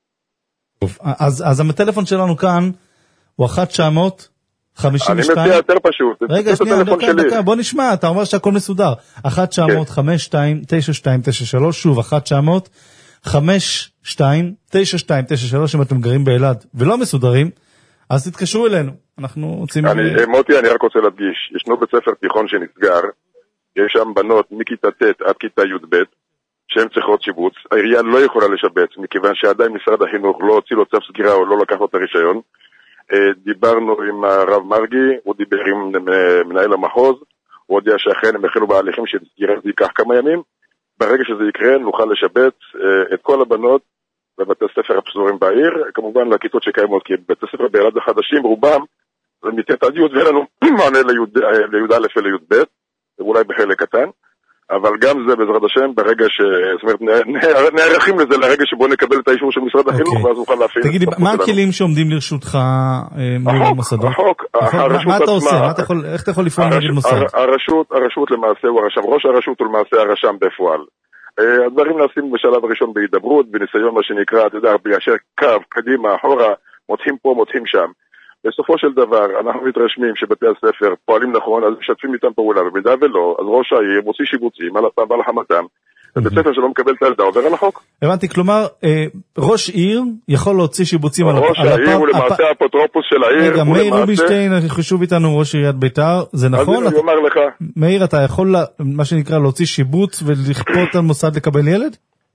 אז, אז המטלפון שלנו כאן הוא אחת תשע מאות חמישים ושתיים. אני מציע יותר פשוט. רגע, שנייה, דקה, דקה, בוא נשמע, אתה אומר שהכל מסודר. אחת תשע מאות חמש שתיים תשע שתיים תשע שלוש, שוב, אחת תשע מאות חמש שתיים תשע שתיים תשע שלוש, אם אתם גרים באלעד ולא מסודרים, אז תתקשרו אלינו. אנחנו רוצים... אני, מוטי, אני רק רוצה להדגיש, ישנו בית ספר תיכון שנסגר, יש שם בנות מכיתה ט' עד כיתה י"ב, שהן צריכות שיבוץ, העירייה לא יכולה לשבץ, מכיוון שעדיין משרד החינוך לא הוציא לו צו סגירה או לא לקח לו את הרישיון. דיברנו עם הרב מרגי, הוא דיבר עם מנהל המחוז, הוא הודיע שאכן הם החלו בהליכים שסגירה זה ייקח כמה ימים, ברגע שזה יקרה נוכל לשבץ את כל הבנות בבתי ספר הפזורים בעיר, כמובן לכיתות שקיימות, כי בתי ספר באלעד החדשים רובם, זה מתת עד י' ואין לנו מענה לי' א' ולי' ב', אולי בחלק קטן, אבל גם זה בעזרת השם, ברגע ש... זאת אומרת, נערכים לזה לרגע שבו נקבל את האישור של משרד החינוך, ואז נוכל להפעיל. תגידי, מה הכלים שעומדים לרשותך מול המוסדות? החוק, הרשות מה אתה עושה? איך אתה יכול לפעול נגד מוסד? הרשות למעשה הוא הרשם, ראש הרשות הוא למעשה הרשם בפועל. הדברים נעשים בשלב הראשון בהידברות, בניסיון מה שנקרא, אתה יודע, ביישר קו, קדימה, אחורה, מותחים פה, מותחים שם. בסופו של דבר, אנחנו מתרשמים שבתי הספר פועלים נכון, אז משתפים איתם פעולה, ובמידה ולא, אז ראש העיר מוציא שיבוצים על הפעם ועל החמתם, ובית ספר שלא מקבל את הילדה עובר על החוק. הבנתי, כלומר, ראש עיר יכול להוציא שיבוצים על הפעם... ראש העיר הוא למעשה האפוטרופוס של העיר. רגע, מאיר רובינשטיין, חשוב איתנו ראש עיריית ביתר, זה נכון? אז אני אומר לך. מאיר, אתה יכול, מה שנקרא, להוציא שיבוץ ולכפות על מוסד לקבל ילד?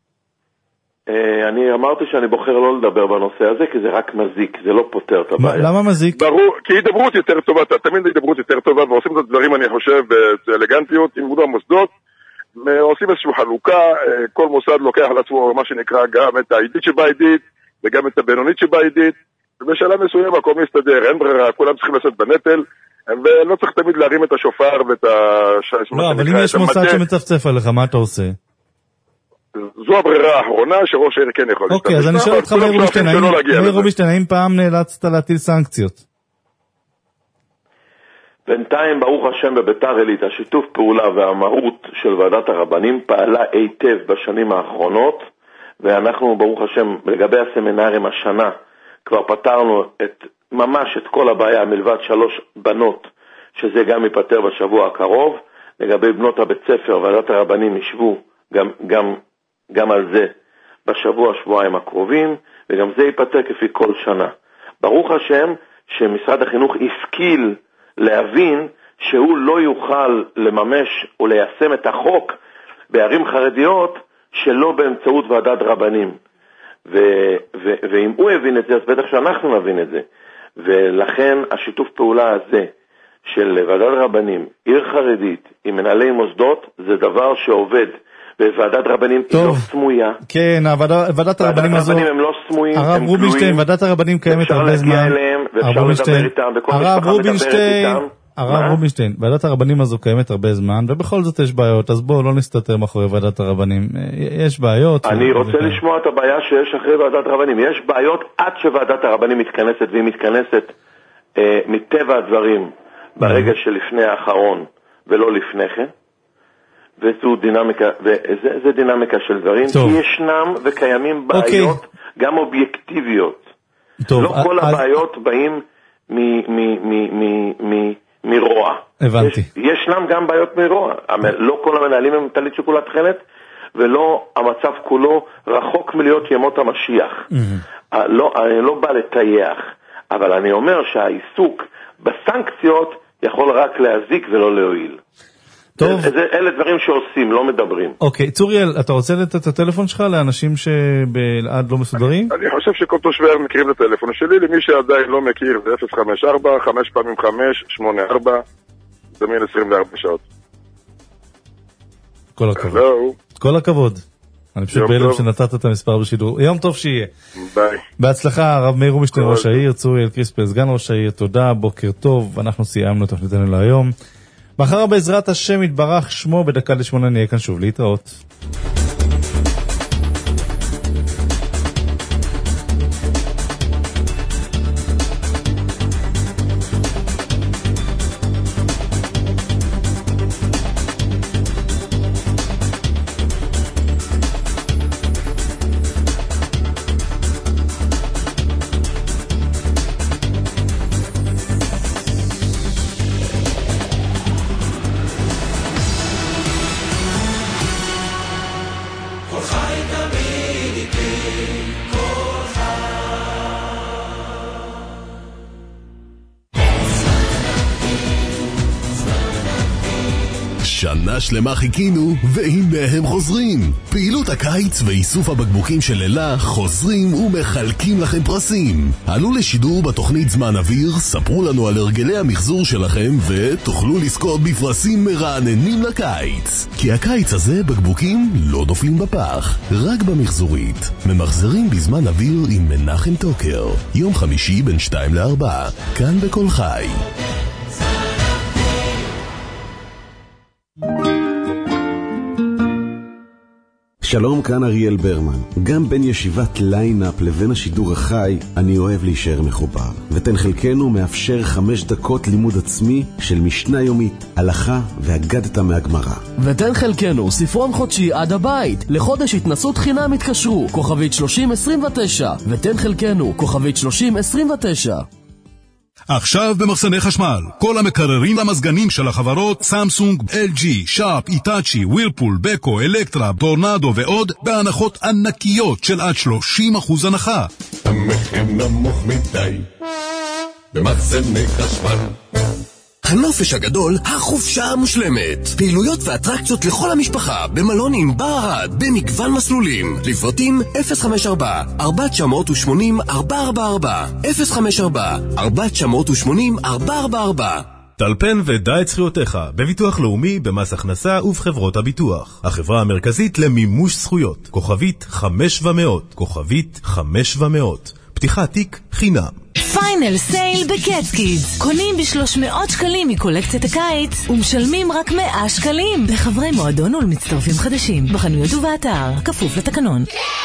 אני אמרתי שאני בוחר לא לדבר בנושא הזה, כי זה רק מזיק, זה לא פותר את הבעיה. למה מזיק? ברור, כי הידברות יותר טובה, תמיד הידברות יותר טובה, ועושים את הדברים, אני חושב, באלגנטיות, עם מודע מוסדות, עושים איזושהי חלוקה, כל מוסד לוקח על עצמו מה שנקרא גם את העידית שבה עידית, וגם את הבינונית שבה עידית, ובשלב מסוים הכל מסתדר, אין ברירה, כולם צריכים לשאת בנטל, ולא צריך תמיד להרים את השופר ואת ה... לא, אבל אם יש מוסד שמצפצף עליך, מה אתה עושה? זו הברירה האחרונה שראש העיר כן יכול. אוקיי, אז אני שואל אותך מאיר רובינשטיין, מאיר רובינשטיין, האם פעם נאלצת להטיל סנקציות? בינתיים, ברוך השם, בביתר עילית, השיתוף פעולה והמהות של ועדת הרבנים פעלה היטב בשנים האחרונות, ואנחנו, ברוך השם, לגבי הסמינרים השנה, כבר פתרנו את, ממש את כל הבעיה, מלבד שלוש בנות, שזה גם ייפטר בשבוע הקרוב. לגבי בנות הבית ספר, ועדת הרבנים ישבו גם, גם, גם על זה בשבוע, שבועיים הקרובים, וגם זה ייפטר כפי כל שנה. ברוך השם שמשרד החינוך השכיל להבין שהוא לא יוכל לממש או ליישם את החוק בערים חרדיות שלא באמצעות ועדת רבנים. ו- ו- ואם הוא הבין את זה, אז בטח שאנחנו נבין את זה. ולכן השיתוף פעולה הזה של ועדת רבנים, עיר חרדית, עם מנהלי מוסדות, זה דבר שעובד. וועדת רבנים היא לא סמויה. כן, ועדת הרבנים הזו... ועדת הרבנים הם לא סמויים, הרב רובינשטיין, ועדת הרבנים קיימת הרבה זמן. אפשר להגיע אליהם, ואפשר לדבר איתם, וכל משפחה מדברת איתם. הרב רובינשטיין, ועדת הרבנים הזו קיימת הרבה זמן, ובכל זאת יש בעיות, אז בואו לא נסתתר מאחורי ועדת הרבנים. יש בעיות. אני רוצה לשמוע את הבעיה שיש אחרי ועדת הרבנים. יש בעיות עד שוועדת הרבנים מתכנסת, והיא מתכנסת מטבע הדברים ברגע שלפני האחרון, ולא לפני כן. וזו דינמיקה, וזה דינמיקה של דברים, כי ישנם וקיימים בעיות גם אובייקטיביות. לא כל הבעיות באים מרוע. הבנתי. ישנם גם בעיות מרוע. לא כל המנהלים הם טלית שכולה תכלת, ולא המצב כולו רחוק מלהיות ימות המשיח. אני לא בא לטייח, אבל אני אומר שהעיסוק בסנקציות יכול רק להזיק ולא להועיל. טוב. אלה דברים שעושים, לא מדברים. אוקיי, צוריאל, אתה רוצה לתת את הטלפון שלך לאנשים שבלעד לא מסודרים? אני חושב שכל תושבי העיר מכירים את הטלפון שלי, למי שעדיין לא מכיר זה אפס חמש ארבע, חמש פעמים חמש, שמונה ארבע, זמין עשרים וארבע שעות. כל הכבוד. כל הכבוד. אני פשוט בהלם שנתת את המספר בשידור. יום טוב שיהיה. ביי. בהצלחה, הרב מאיר רובינשטיין ראש העיר, צוריאל קריספל סגן ראש העיר, תודה, בוקר טוב, אנחנו סיימנו תוכניתנו להיום. מחר בעזרת השם יתברך שמו, בדקה לשמונה נהיה כאן שוב להתראות. שנה שלמה חיכינו, והנה הם חוזרים. פעילות הקיץ ואיסוף הבקבוקים של לילה חוזרים ומחלקים לכם פרסים. עלו לשידור בתוכנית זמן אוויר, ספרו לנו על הרגלי המחזור שלכם, ותוכלו לזכות בפרסים מרעננים לקיץ. כי הקיץ הזה בקבוקים לא נופלים בפח, רק במחזורית. ממחזרים בזמן אוויר עם מנחם טוקר. יום חמישי בין שתיים לארבע, כאן בכל חי. שלום, כאן אריאל ברמן. גם בין ישיבת ליינאפ לבין השידור החי, אני אוהב להישאר מחובר. ותן חלקנו מאפשר חמש דקות לימוד עצמי של משנה יומית, הלכה והגדת מהגמרא. ותן חלקנו ספרון חודשי עד הבית. לחודש התנסות חינם התקשרו, כוכבית שלושים עשרים ותשע. ותן חלקנו, כוכבית שלושים עשרים ותשע. עכשיו במחסני חשמל, כל המקררים למזגנים של החברות סמסונג, אל ג'י, שרפ, איטאצ'י, ווירפול, בקו, אלקטרה, טורנדו ועוד בהנחות ענקיות של עד שלושים אחוז הנחה. המחיר נמוך מדי במחסני חשמל. הנופש הגדול, החופשה המושלמת. פעילויות ואטרקציות לכל המשפחה במלון עם בערד במגוון מסלולים. לפרטים אפס חמש ארבע ארבע תשע שמונה ארבע ארבע ארבע אפס חמש ארבע ארבע תשע שמונה ארבע ארבע ארבע. טלפן ודע את זכויותיך בביטוח לאומי, במס הכנסה ובחברות הביטוח. החברה המרכזית למימוש זכויות. כוכבית חמש ומאות. כוכבית חמש ומאות. פתיחת תיק חינם. פיינל סייל בקטקידס. קונים ב-שלוש מאות שקלים מקולקציית הקיץ ומשלמים רק מאה שקלים לחברי מועדון ולמצטרפים חדשים בחנויות ובאתר, כפוף לתקנון.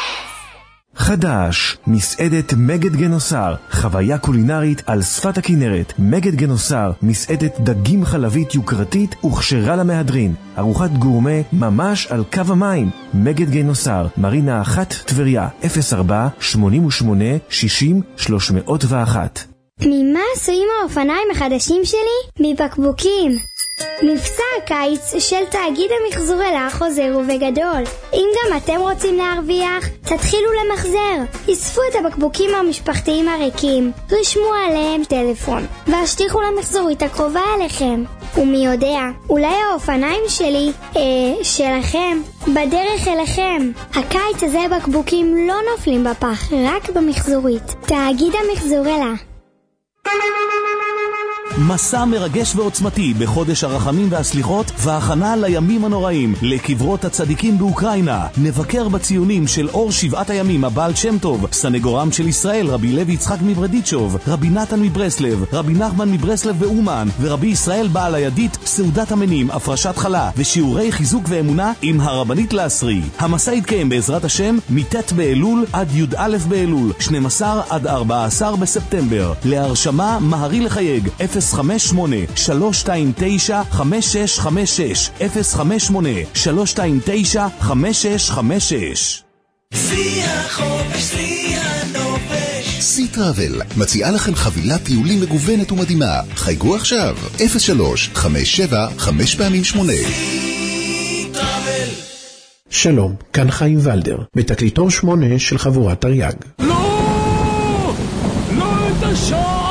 חדש, מסעדת מגד גנוסר, חוויה קולינרית על שפת הכנרת. מגד גנוסר, מסעדת דגים חלבית יוקרתית וכשרה למהדרין. ארוחת גורמה ממש על קו המים. מגד גנוסר, מרינה אחת טבריה, אפס ארבע שמונים ושמונה שישים שלוש מאות ואחת. ממה עשויים האופניים החדשים שלי? מבקבוקים. מבצע הקיץ של תאגיד המחזור אלה חוזר ובגדול. אם גם אתם רוצים להרוויח, תתחילו למחזר. אספו את הבקבוקים המשפחתיים הריקים, רשמו עליהם טלפון, והשליחו למחזורית הקרובה אליכם. ומי יודע, אולי האופניים שלי, אה, שלכם, בדרך אליכם. הקיץ הזה בקבוקים לא נופלים בפח, רק במחזורית. תאגיד המחזורלה. מסע מרגש ועוצמתי בחודש הרחמים והסליחות וההכנה לימים הנוראים לקברות הצדיקים באוקראינה. נבקר בציונים של אור שבעת הימים הבעל שם טוב, סנגורם של ישראל רבי לוי יצחק מברדיצ'וב, רבי נתן מברסלב, רבי נחמן מברסלב ואומן ורבי ישראל בעל הידית, סעודת המנים, הפרשת חלה ושיעורי חיזוק ואמונה עם הרבנית לאסרי. המסע יתקיים בעזרת השם מתת באלול עד י' א' באלול, שנים עשר עד ארבעה עשר בספטמבר. להרשמה מהרי לחייג אפס חמש שמונה שלוש שתיים תשע חמש שש חמש שש אפס חמש שמונה שלוש שתיים תשע חמש שש חמש שש. שיא החופש, שיא הנופש. סי טראבל מציעה לכם חבילת טיולים מגוונת ומדהימה. חייגו עכשיו אפס שלוש חמש שבע חמש פעמים שמונה. שלום, כאן חיים ולדר, בתקליטור שמונה של חבורת תרי"ג. לא! לא את השער!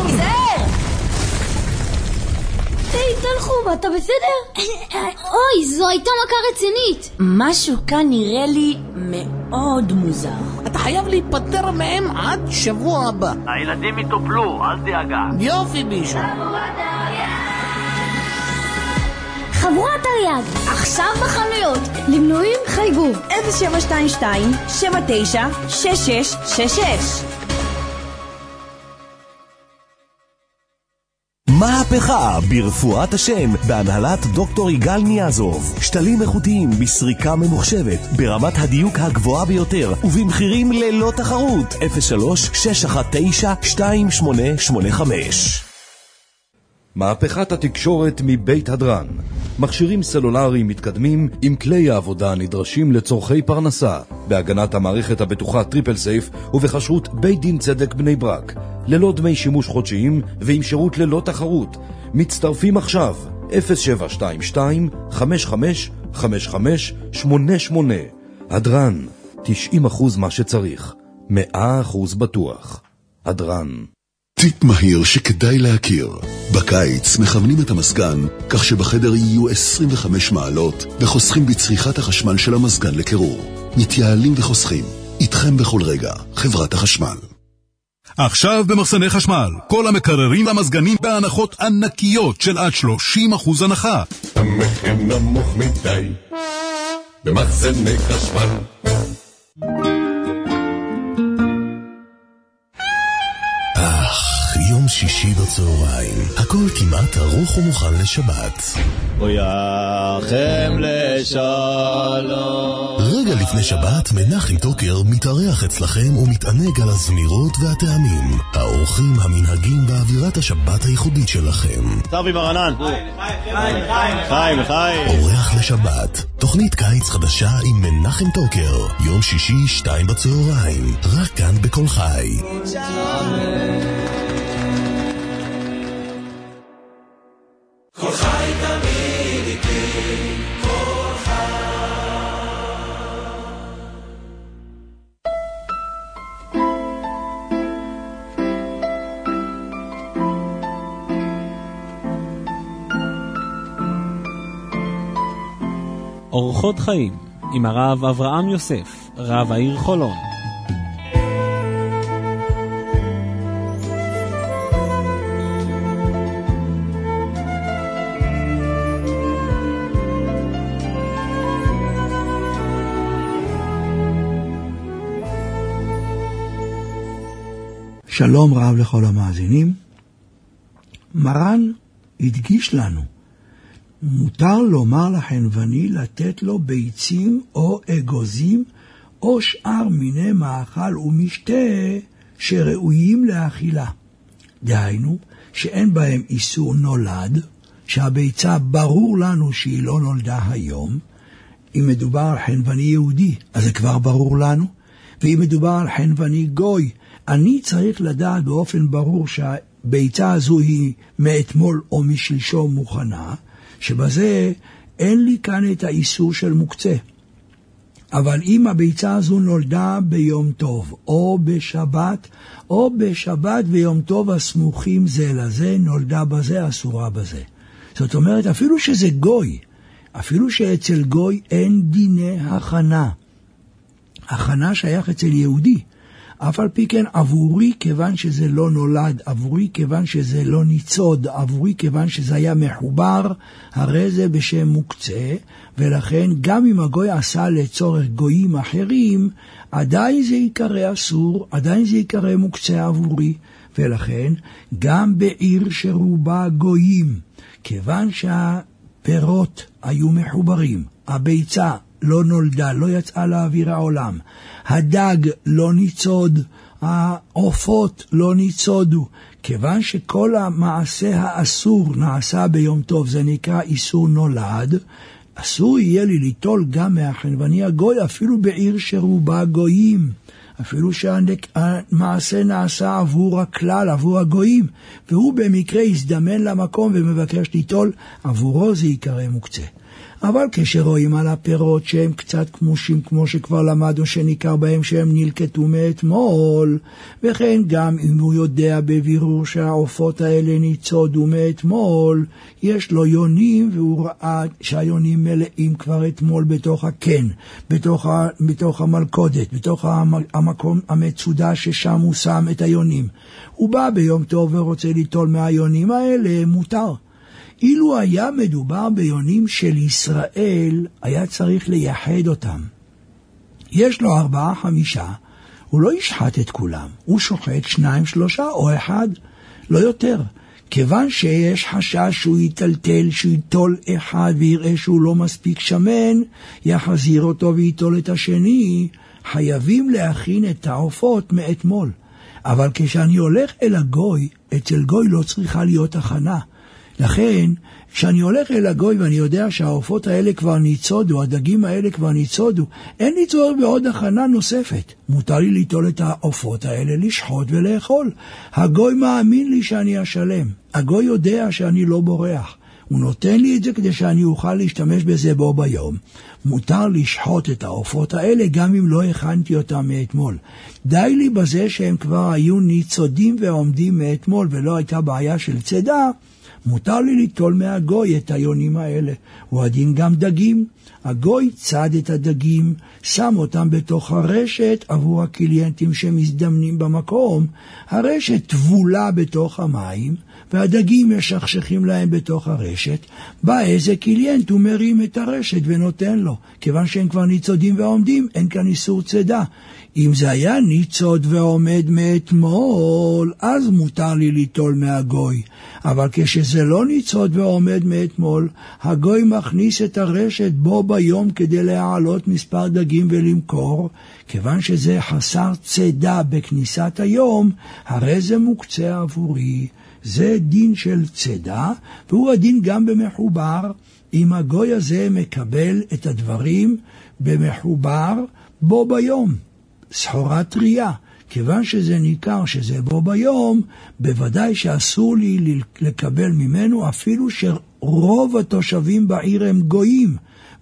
תלכו, אתה בסדר? אוי, זו הייתה מכה רצינית. משהו כאן נראה לי מאוד מוזר. אתה חייב להיפטר מהם עד שבוע הבא. הילדים יטופלו, אל דאגה. יופי בישו. חבורת תרי"ג, עכשיו בחנויות. למנויים חייגו אפס שבע שתיים שתיים שבע תשע שש שש שש שש. מהפכה ברפואת השם בהנהלת דוקטור יגאל ניאזוב. שתלים איכותיים בסריקה ממוחשבת ברמת הדיוק הגבוהה ביותר ובמחירים ללא תחרות. אפס שלוש שש אחת תשע שתיים שמונה שמונה חמש. מהפכת התקשורת מבית הדרן. מכשירים סלולריים מתקדמים עם כלי העבודה הנדרשים לצורכי פרנסה, בהגנת המערכת הבטוחה טריפל סייף ובחשרות בית דין צדק בני ברק, ללא דמי שימוש חודשיים ועם שירות ללא תחרות. מצטרפים עכשיו אפס שבע שתיים שתיים חמש חמש חמש חמש שמונה שמונה. הדרן, תשעים אחוז מה שצריך, מאה אחוז בטוח. הדרן. טיפ מהיר שכדאי להכיר. בקיץ מכוונים את המסגן כך שבחדר יהיו עשרים וחמש מעלות וחוסכים בצריכת החשמל של המסגן לקירור. מתייעלים וחוסכים. איתכם בכל רגע, חברת החשמל. עכשיו במחסני חשמל, כל המקררים למזגנים בהנחות ענקיות של עד שלושים אחוז הנחה. המחיר נמוך מדי במחסני חשמל. יום שישי בצהריים, הכל כמעט ערוך ומוכן לשבת. ויחם לשלום. רגע לפני שבת, מנחם טוקר מתארח אצלכם ומתענג על הזמירות והטעמים, האורחים המנהגים באווירת השבת הייחודית שלכם. טובי מרנן. חיים, חיים, חיים. אורח לשבת, תוכנית קיץ חדשה עם מנחם טוקר, יום שישי שתיים בצהריים, רק כאן בכל חי. כל חי תמיד איתי, כל חי. אורחות חיים עם הרב אברהם יוסף, רב העיר חולון. שלום רב לכל המאזינים. מרן הדגיש לנו, מותר לומר לחנווני לתת לו ביצים או אגוזים או שאר מיני מאכל ומשתה שראויים לאכילה. דהיינו שאין בהם איסור נולד, שהביצה ברור לנו שהיא לא נולדה היום. אם מדובר על חנווני יהודי, אז זה כבר ברור לנו. ואם מדובר על חנווני גוי, אני צריך לדעת באופן ברור שהביצה הזו היא מאתמול או משלשום מוכנה, שבזה אין לי כאן את האיסור של מוקצה. אבל אם הביצה הזו נולדה ביום טוב, או בשבת, או בשבת ויום טוב הסמוכים זה לזה, נולדה בזה, אסורה בזה. זאת אומרת, אפילו שזה גוי, אפילו שאצל גוי אין דיני הכנה. הכנה שייך אצל יהודי. אף על פי כן עבורי כיוון שזה לא נולד, עבורי כיוון שזה לא ניצוד, עבורי כיוון שזה היה מחובר, הרי זה בשם מוקצה, ולכן גם אם הגוי עשה לצורך גויים אחרים, עדיין זה יקרא אסור, עדיין זה יקרא מוקצה עבורי, ולכן גם בעיר שרובה גויים, כיוון שהפירות היו מחוברים, הביצה לא נולדה, לא יצאה לאוויר העולם, הדג לא ניצוד, העופות לא ניצודו, כיוון שכל המעשה האסור נעשה ביום טוב, זה נקרא איסור נולד, אסור יהיה לי ליטול גם מהחנווני הגוי, אפילו בעיר שרובה גויים, אפילו שהמעשה נעשה עבור הכלל, עבור הגויים, והוא במקרה יזדמן למקום ומבקש ליטול, עבורו זה יקרא מוקצה. אבל כשרואים על הפירות שהם קצת כמושים, כמו שכבר למדנו שניכר בהם שהם נלקטו מאתמול, וכן גם אם הוא יודע בבירור שהעופות האלה ניצודו מאתמול, יש לו יונים והוא ראה שהיונים מלאים כבר אתמול בתוך הקן, בתוך, ה, בתוך המלכודת, בתוך המקום המצודה ששם הוא שם את היונים. הוא בא ביום טוב ורוצה ליטול מהיונים האלה, מותר. אילו היה מדובר ביונים של ישראל, היה צריך לייחד אותם. יש לו ארבעה חמישה, הוא לא ישחט את כולם, הוא שוחט שניים שלושה או אחד, לא יותר. כיוון שיש חשש שהוא יטלטל, שהוא יטול אחד ויראה שהוא לא מספיק שמן, יחזיר אותו ויטול את השני, חייבים להכין את העופות מאתמול. אבל כשאני הולך אל הגוי, אצל גוי לא צריכה להיות הכנה. לכן, כשאני הולך אל הגוי ואני יודע שהעופות האלה כבר ניצודו, הדגים האלה כבר ניצודו, אין לי צורך בעוד הכנה נוספת. מותר לי ליטול את העופות האלה, לשחוט ולאכול. הגוי מאמין לי שאני אשלם. הגוי יודע שאני לא בורח. הוא נותן לי את זה כדי שאני אוכל להשתמש בזה בו ביום. מותר לשחוט את העופות האלה גם אם לא הכנתי אותם מאתמול. די לי בזה שהם כבר היו ניצודים ועומדים מאתמול ולא הייתה בעיה של צדה, מותר לי ליטול מהגוי את היונים האלה. הוא הדין גם דגים. הגוי צד את הדגים, שם אותם בתוך הרשת עבור הקליינטים שמזדמנים במקום. הרשת טבולה בתוך המים, והדגים משכשכים להם בתוך הרשת. בא איזה קליינט הוא מרים את הרשת ונותן לו. כיוון שהם כבר ניצודים ועומדים, אין כאן איסור צדה. אם זה היה ניצוד ועומד מאתמול, אז מותר לי ליטול מהגוי. אבל כשזה לא ניצוד ועומד מאתמול, הגוי מכניס את הרשת בו ביום כדי להעלות מספר דגים ולמכור. כיוון שזה חסר צדה בכניסת היום, הרי זה מוקצה עבורי. זה דין של צדה, והוא הדין גם במחובר. אם הגוי הזה מקבל את הדברים במחובר בו ביום. סחורה טריה, כיוון שזה ניכר שזה בו ביום, בוודאי שאסור לי לקבל ממנו, אפילו שרוב התושבים בעיר הם גויים.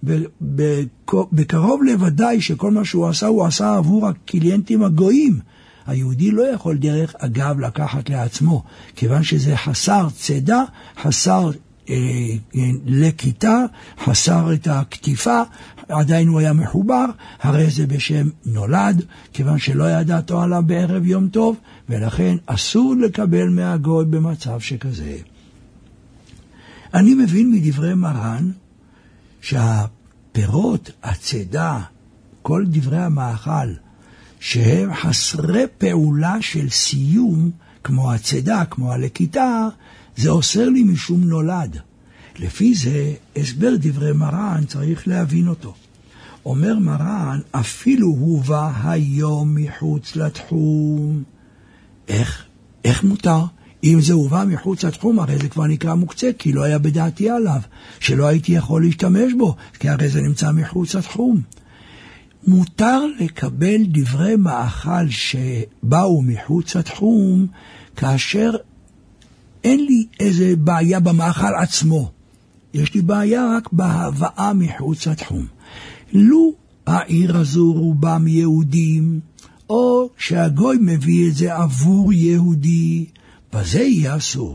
בקרוב לוודאי שכל מה שהוא עשה, הוא עשה עבור הקליינטים הגויים. היהודי לא יכול דרך אגב לקחת לעצמו, כיוון שזה חסר צדה, חסר אה, לקיטה, חסר את הכתיפה, עדיין הוא היה מחובר, הרי זה בשם נולד, כיוון שלא ידעתו עליו בערב יום טוב, ולכן אסור לקבל מהגוי במצב שכזה. אני מבין מדברי מרן, שהפירות, הצדה, כל דברי המאכל, שהם חסרי פעולה של סיום, כמו הצדה, כמו הלקיטה, זה אוסר לי משום נולד. לפי זה, הסבר דברי מרן צריך להבין אותו. אומר מרן, אפילו הובא היום מחוץ לתחום. איך? איך מותר? אם זה הובא מחוץ לתחום, הרי זה כבר נקרא מוקצה, כי לא היה בדעתי עליו, שלא הייתי יכול להשתמש בו, כי הרי זה נמצא מחוץ לתחום. מותר לקבל דברי מאכל שבאו מחוץ לתחום, כאשר אין לי איזה בעיה במאכל עצמו. יש לי בעיה רק בהבאה מחוץ לתחום. לו העיר הזו רובם יהודים, או שהגוי מביא את זה עבור יהודי, בזה יהיה אסור.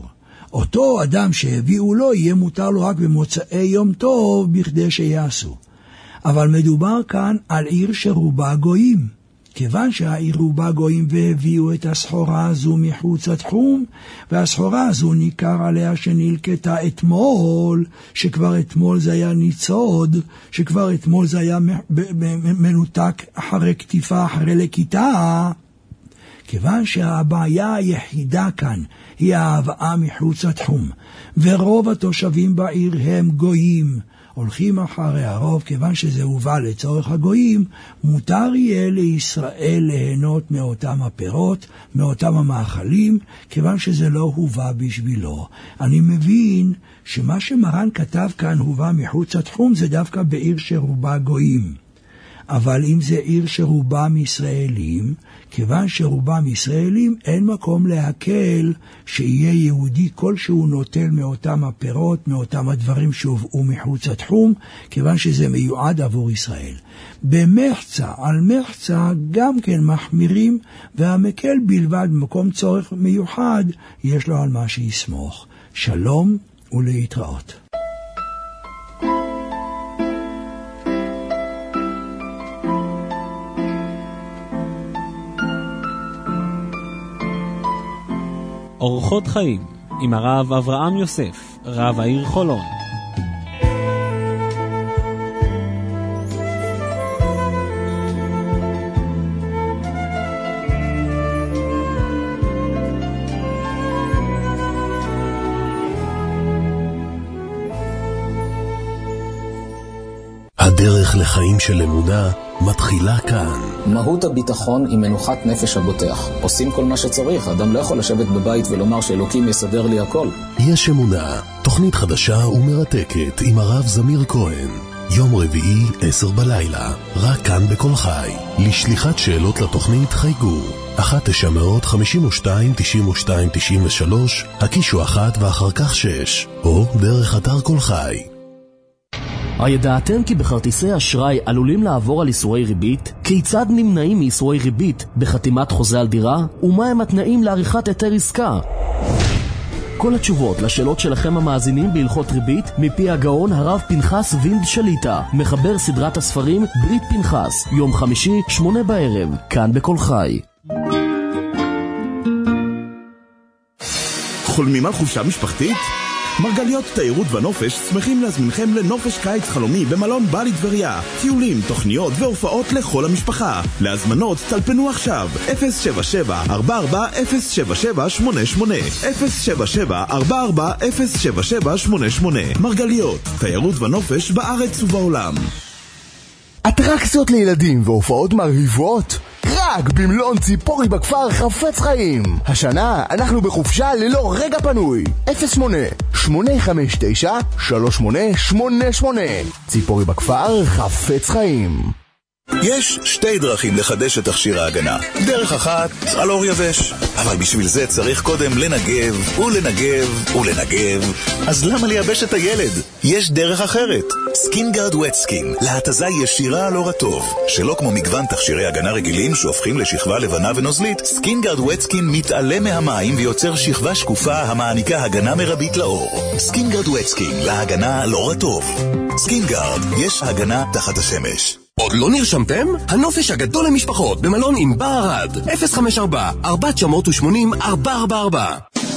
אותו אדם שהביאו לו יהיה מותר לו רק במוצאי יום טוב בכדי שיעשו. אבל מדובר כאן על עיר שרובה גויים. כיוון שהעיר רובה גויים והביאו את הסחורה הזו מחוץ לתחום, והסחורה הזו ניכר עליה שנלקטה אתמול, שכבר אתמול זה היה ניצוד, שכבר אתמול זה היה מנותק אחרי כתיפה, אחרי לקיטה, כיוון שהבעיה היחידה כאן היא ההבאה מחוץ לתחום, ורוב התושבים בעיר הם גויים, הולכים אחרי הרוב, כיוון שזה הובא לצורך הגויים, מותר יהיה לישראל ליהנות מאותם הפירות, מאותם המאכלים, כיוון שזה לא הובא בשבילו. אני מבין שמה שמרן כתב כאן הובא מחוץ לתחום, זה דווקא בעיר שרובה גויים. אבל אם זה עיר שרובם ישראלים, כיוון שרובם ישראלים, אין מקום להקל שיהיה יהודי כלשהו נוטל מאותם הפירות, מאותם הדברים שהובאו מחוץ לתחום, כיוון שזה מיועד עבור ישראל. במחצה, על מחצה גם כן מחמירים, והמקל בלבד במקום צורך מיוחד, יש לו על מה שיסמוך. שלום ולהתראות. אורחות חיים עם הרב אברהם יוסף, רב העיר חולון. הדרך לחיים של אמונה מתחילה כאן. מהות הביטחון היא מנוחת נפש הבוטח. עושים כל מה שצריך, אדם לא יכול לשבת בבית ולומר שאלוקים יסדר לי הכל. יש אמונה, תוכנית חדשה ומרתקת עם הרב זמיר כהן. יום רביעי, עשר בלילה, רק כאן בכל חי. לשליחת שאלות לתוכנית חייגו. אחת תשע מאות חמישים ושתיים תשעים ושתיים תשעים ושלוש, הקישו אחת ואחר כך שש, או דרך אתר כל חי. הידעתם כי בכרטיסי אשראי עלולים לעבור על איסורי ריבית? כיצד נמנעים מאיסורי ריבית בחתימת חוזה על דירה? ומהם התנאים לעריכת היתר עסקה? כל התשובות לשאלות שלכם המאזינים בהלכות ריבית מפי הגאון הרב פנחס וינד שליטה, מחבר סדרת הספרים ברית פנחס, יום חמישי, שמונה בערב, כאן בכל חי. חולמים על חופשה משפחתית? מרגליות תיירות ונופש שמחים להזמינכם לנופש קיץ חלומי במלון בלי טבריה. טיולים, תוכניות והופעות לכל המשפחה. להזמנות טלפנו עכשיו אפס שבע שבע ארבע ארבע אפס שבע שבע שמונה שמונה אפס שבע שבע ארבע ארבע אפס שבע שבע שמונה שמונה. מרגליות, תיירות ונופש בארץ ובעולם. אטרקציות לילדים והופעות מרהיבות רק במלון ציפורי בכפר חפץ חיים. השנה אנחנו בחופשה ללא רגע פנוי. אפס שמונה שמונה חמש תשע שלוש שמונה שמונה שמונה. ציפורי בכפר חפץ חיים. יש שתי דרכים לחדש את תכשיר ההגנה. דרך אחת, על אור יבש. אבל בשביל זה צריך קודם לנגב ולנגב ולנגב. אז למה לייבש את הילד? יש דרך אחרת. סקינגארד ווט סקין, להתזה ישירה על אור הטוב. שלא כמו מגוון תכשירי הגנה רגילים שהופכים לשכבה לבנה ונוזלית, סקינגארד ווט סקין מתעלה מהמים ויוצר שכבה שקופה המעניקה הגנה מרבית לאור. סקינגארד ווט סקין, להגנה על אור הטוב. סקינגארד, יש הגנה תחת השמש. עוד לא נרשמתם? הנופש הגדול למשפחות במלון עם בערד אפס חמש ארבע ארבע תשע שמונים ארבע ארבע ארבע.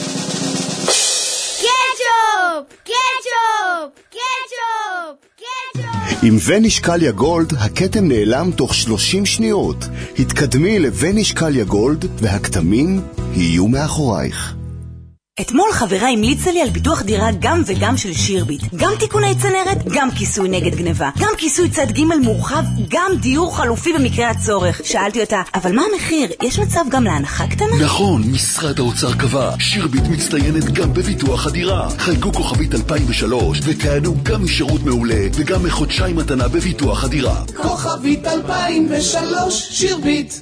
קטשופ! קטשופ! קטשופ! קטשופ! עם וניש קליה גולד הכתם נעלם תוך שלושים שניות. התקדמי לווניש קליה גולד והכתמים יהיו מאחורייך. אתמול חברה המליצה לי על ביטוח דירה גם וגם של שירביט. גם תיקוני צנרת, גם כיסוי נגד גניבה. גם כיסוי צד ג' מורחב, גם דיור חלופי במקרה הצורך. שאלתי אותה, אבל מה המחיר? יש מצב גם להנחה קטנה? נכון, משרד האוצר קבע. שירביט מצטיינת גם בביטוח הדירה. חייגו כוכבית אלפיים ושלוש ותענו גם משירות מעולה וגם מחודשיים מתנה בביטוח הדירה. כוכבית אלפיים ושלוש, שירביט.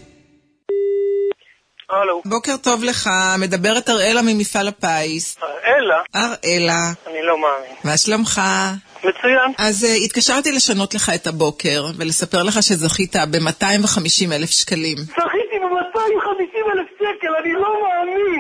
הלו. בוקר טוב לך, מדברת אראלה ממפעל הפיס. אראלה? אראלה. אני לא מאמין. מה שלומך? מצוין. אז uh, התקשרתי לשנות לך את הבוקר ולספר לך שזכית ב-מאתיים וחמישים אלף שקלים. זכיתי ב-מאתיים וחמישים אלף שקל, אני לא מאמין.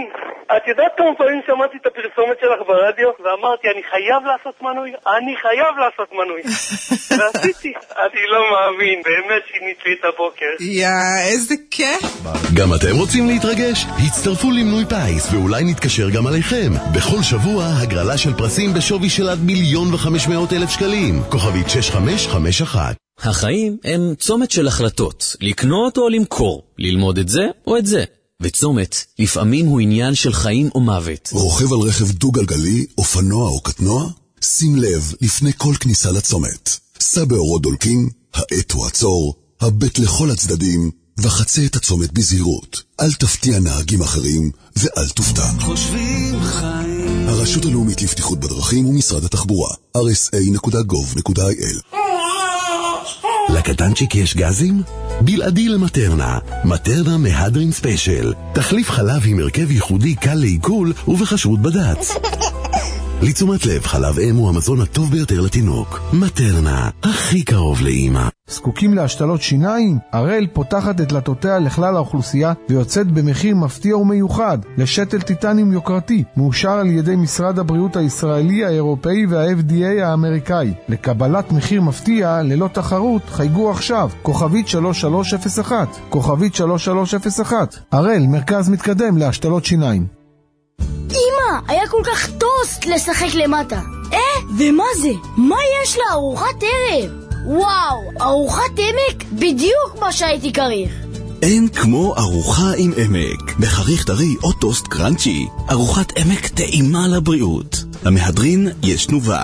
את יודעת כמה פעמים שמעתי את הפרסומת שלך ברדיו, ואמרתי, אני חייב לעשות מנוי, אני חייב לעשות מנוי. ועשיתי, אני לא מאמין, באמת שינית לי את הבוקר. יא, איזה כיף. גם אתם רוצים להתרגש? הצטרפו למנוי פיס, ואולי נתקשר גם עליכם. בכל שבוע, הגרלה של פרסים בשווי של עד מיליון וחמש מאות אלף שקלים. כוכבית שש חמש חמש אחת. החיים הם צומת של החלטות, לקנות או למכור, ללמוד את זה או את זה. וצומת, לפעמים הוא עניין של חיים או מוות. רוכב על רכב דו-גלגלי, אופנוע או קטנוע? שים לב לפני כל כניסה לצומת. סע באורות דולקים, העט הוא עצור, הבט לכל הצדדים, וחצה את הצומת בזהירות. אל תפתיע נהגים אחרים, ואל תופתע. חושבים חיים. הרשות הלאומית לבטיחות בדרכים ומשרד התחבורה, אר אס איי נקודה גוב נקודה איי אל. לקטנצ'יק יש גזים? בלעדי למטרנה. מטרנה מהדרין ספיישל. תחליף חלב עם הרכב ייחודי קל לעיכול ובחשרות בד"ץ. לתשומת לב, חלב אם הוא המזון הטוב ביותר לתינוק. מטרנה, הכי קרוב לאמא. זקוקים להשתלות שיניים? הראל פותחת את דלתותיה לכלל האוכלוסייה ויוצאת במחיר מפתיע ומיוחד לשתל טיטניום יוקרתי, מאושר על ידי משרד הבריאות הישראלי, האירופאי וה-אף די איי האמריקאי. לקבלת מחיר מפתיע ללא תחרות חייגו עכשיו, כוכבית שלוש שלוש אפס אחת, כוכבית שלוש שלוש אפס אחת. הראל, מרכז מתקדם להשתלות שיניים. אמא, היה כל כך טוסט לשחק למטה. אה, ומה זה? מה יש לה? ארוחת ערב. וואו, ארוחת עמק? בדיוק מה שהייתי קריך. אין כמו ארוחה עם עמק. בחריך טרי או טוסט קרנצ'י. ארוחת עמק טעימה לבריאות. למהדרין יש תנובה.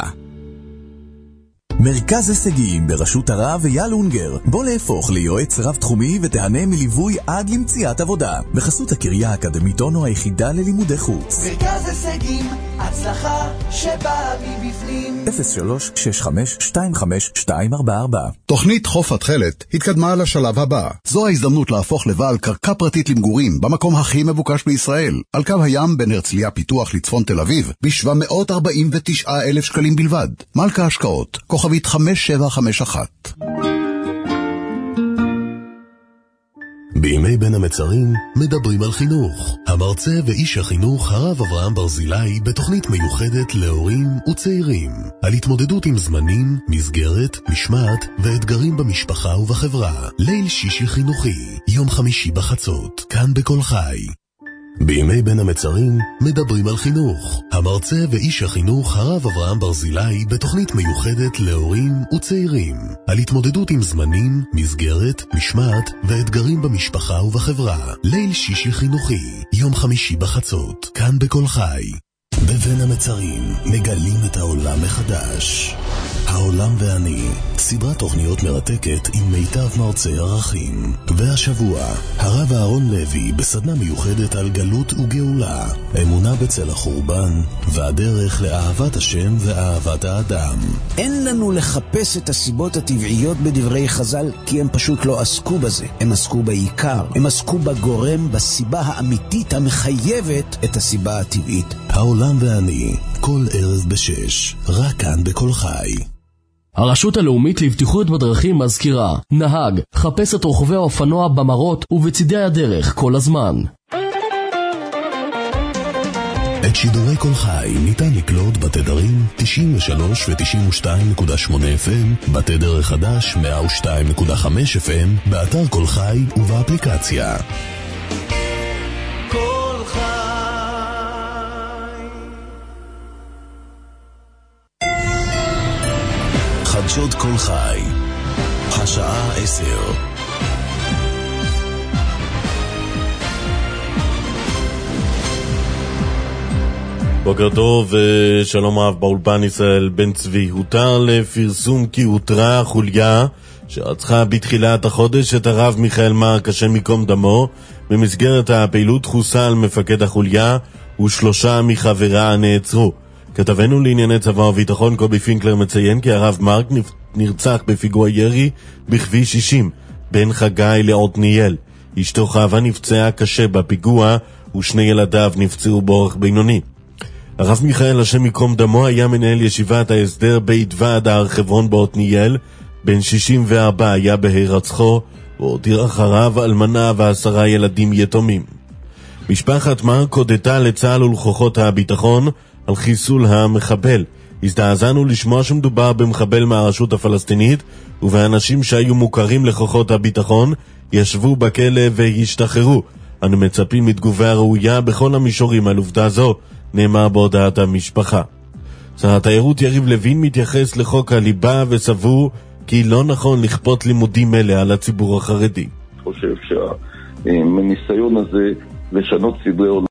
מרכז הישגים בראשות הרב אייל אונגר. בוא להפוך ליועץ רב תחומי ותהנה מליווי עד למציאת עבודה. בחסות הקריה האקדמית אונו היחידה ללימודי חוץ. מרכז הישגים, הצלחה שבאה מבפנים. אפס שלוש שש חמש שתיים חמש שתיים ארבע ארבע. תוכנית חוף התחלת התקדמה לשלב הבא. זו ההזדמנות להפוך לבעל קרקע פרטית למגורים במקום הכי מבוקש בישראל, על קו הים בין הרצליה פיתוח לצפון תל אביב, ב-שבע מאות ארבעים ותשעה אלף שקלים בלבד. מלכה השקעות, כוכבית חמש שבע חמש אחת. בימי בין המצרים מדברים על חינוך. המרצה ואיש החינוך הרב אברהם ברזילי בתוכנית מיוחדת להורים וצעירים על התמודדות עם זמנים, מסגרת, משמעת ואתגרים במשפחה ובחברה. ליל שישי חינוכי, יום חמישי בחצות, כאן בכל חי. בימי בין המצרים מדברים על חינוך. המרצה ואיש החינוך הרב אברהם ברזילי בתוכנית מיוחדת להורים וצעירים על התמודדות עם זמנים, מסגרת, משמעת ואתגרים במשפחה ובחברה. ליל שישי חינוכי, יום חמישי בחצות, כאן בכל חי. בבין המצרים מגלים את העולם מחדש. העולם ואני, סדרת תוכניות מרתקת עם מיטב מרצי ערכים. והשבוע, הרב אהרון לוי בסדנה מיוחדת על גלות וגאולה, אמונה בצל החורבן, והדרך לאהבת השם ואהבת האדם. אין לנו לחפש את הסיבות הטבעיות בדברי חז"ל, כי הם פשוט לא עסקו בזה. הם עסקו בעיקר, הם עסקו בגורם, בסיבה האמיתית המחייבת את הסיבה הטבעית. העולם ואני, כל ערב בשש, רק כאן בכל חי. הרשות הלאומית לבטיחות בדרכים מזכירה, נהג, חפש את רוכבי האופנוע במרות ובצידי הדרך כל הזמן. את שידורי כל חי ניתן לקלוט בתדרים תשעים ושלוש ו-תשעים ושתיים נקודה שמונה אף אם, בתדר החדש מאה ושתיים נקודה חמש אף אם, באתר כל חי ובאפליקציה. כל חי. חדשות כל חי, השעה עשר. בוקר טוב ושלום רב באולפן. ישראל בן צבי. הותר לפרסום כי הותרה חוליה שרצחה בתחילת החודש את הרב מיכאל מרק השם מקום דמו. במסגרת הפעילות חוסל מפקד החוליה ושלושה מחברה נעצרו. כתבנו לענייני צבא וביטחון קובי פינקלר מציין כי הרב מרק נרצח בפיגוע ירי בכביש שישים בין חגי לעתניאל. אשתו חווה נפצעה קשה בפיגוע ושני ילדיו נפצעו באורח בינוני. הרב מיכאל השם מקום דמו היה מנהל ישיבת ההסדר בית ועד הר חברון בעתניאל. בן שישים וארבע היה בהירצחו והותיר אחריו אלמנה ועשרה ילדים יתומים. משפחת מרק הודתה לצה"ל ולכוחות הביטחון על חיסול המחבל. הזדעזענו לשמוע שמדובר במחבל מהרשות הפלסטינית, ובאנשים שהיו מוכרים לכוחות הביטחון ישבו בכלא והשתחררו. אנו מצפים מתגובה ראויה בכל המישורים על עובדה זו, נאמר בהודעת המשפחה. שר התיירות יריב לוין מתייחס לחוק הליבה וסבור כי לא נכון לכפות לימודים אלה על הציבור החרדי. אני חושב שהניסיון הזה לשנות סדרי עולם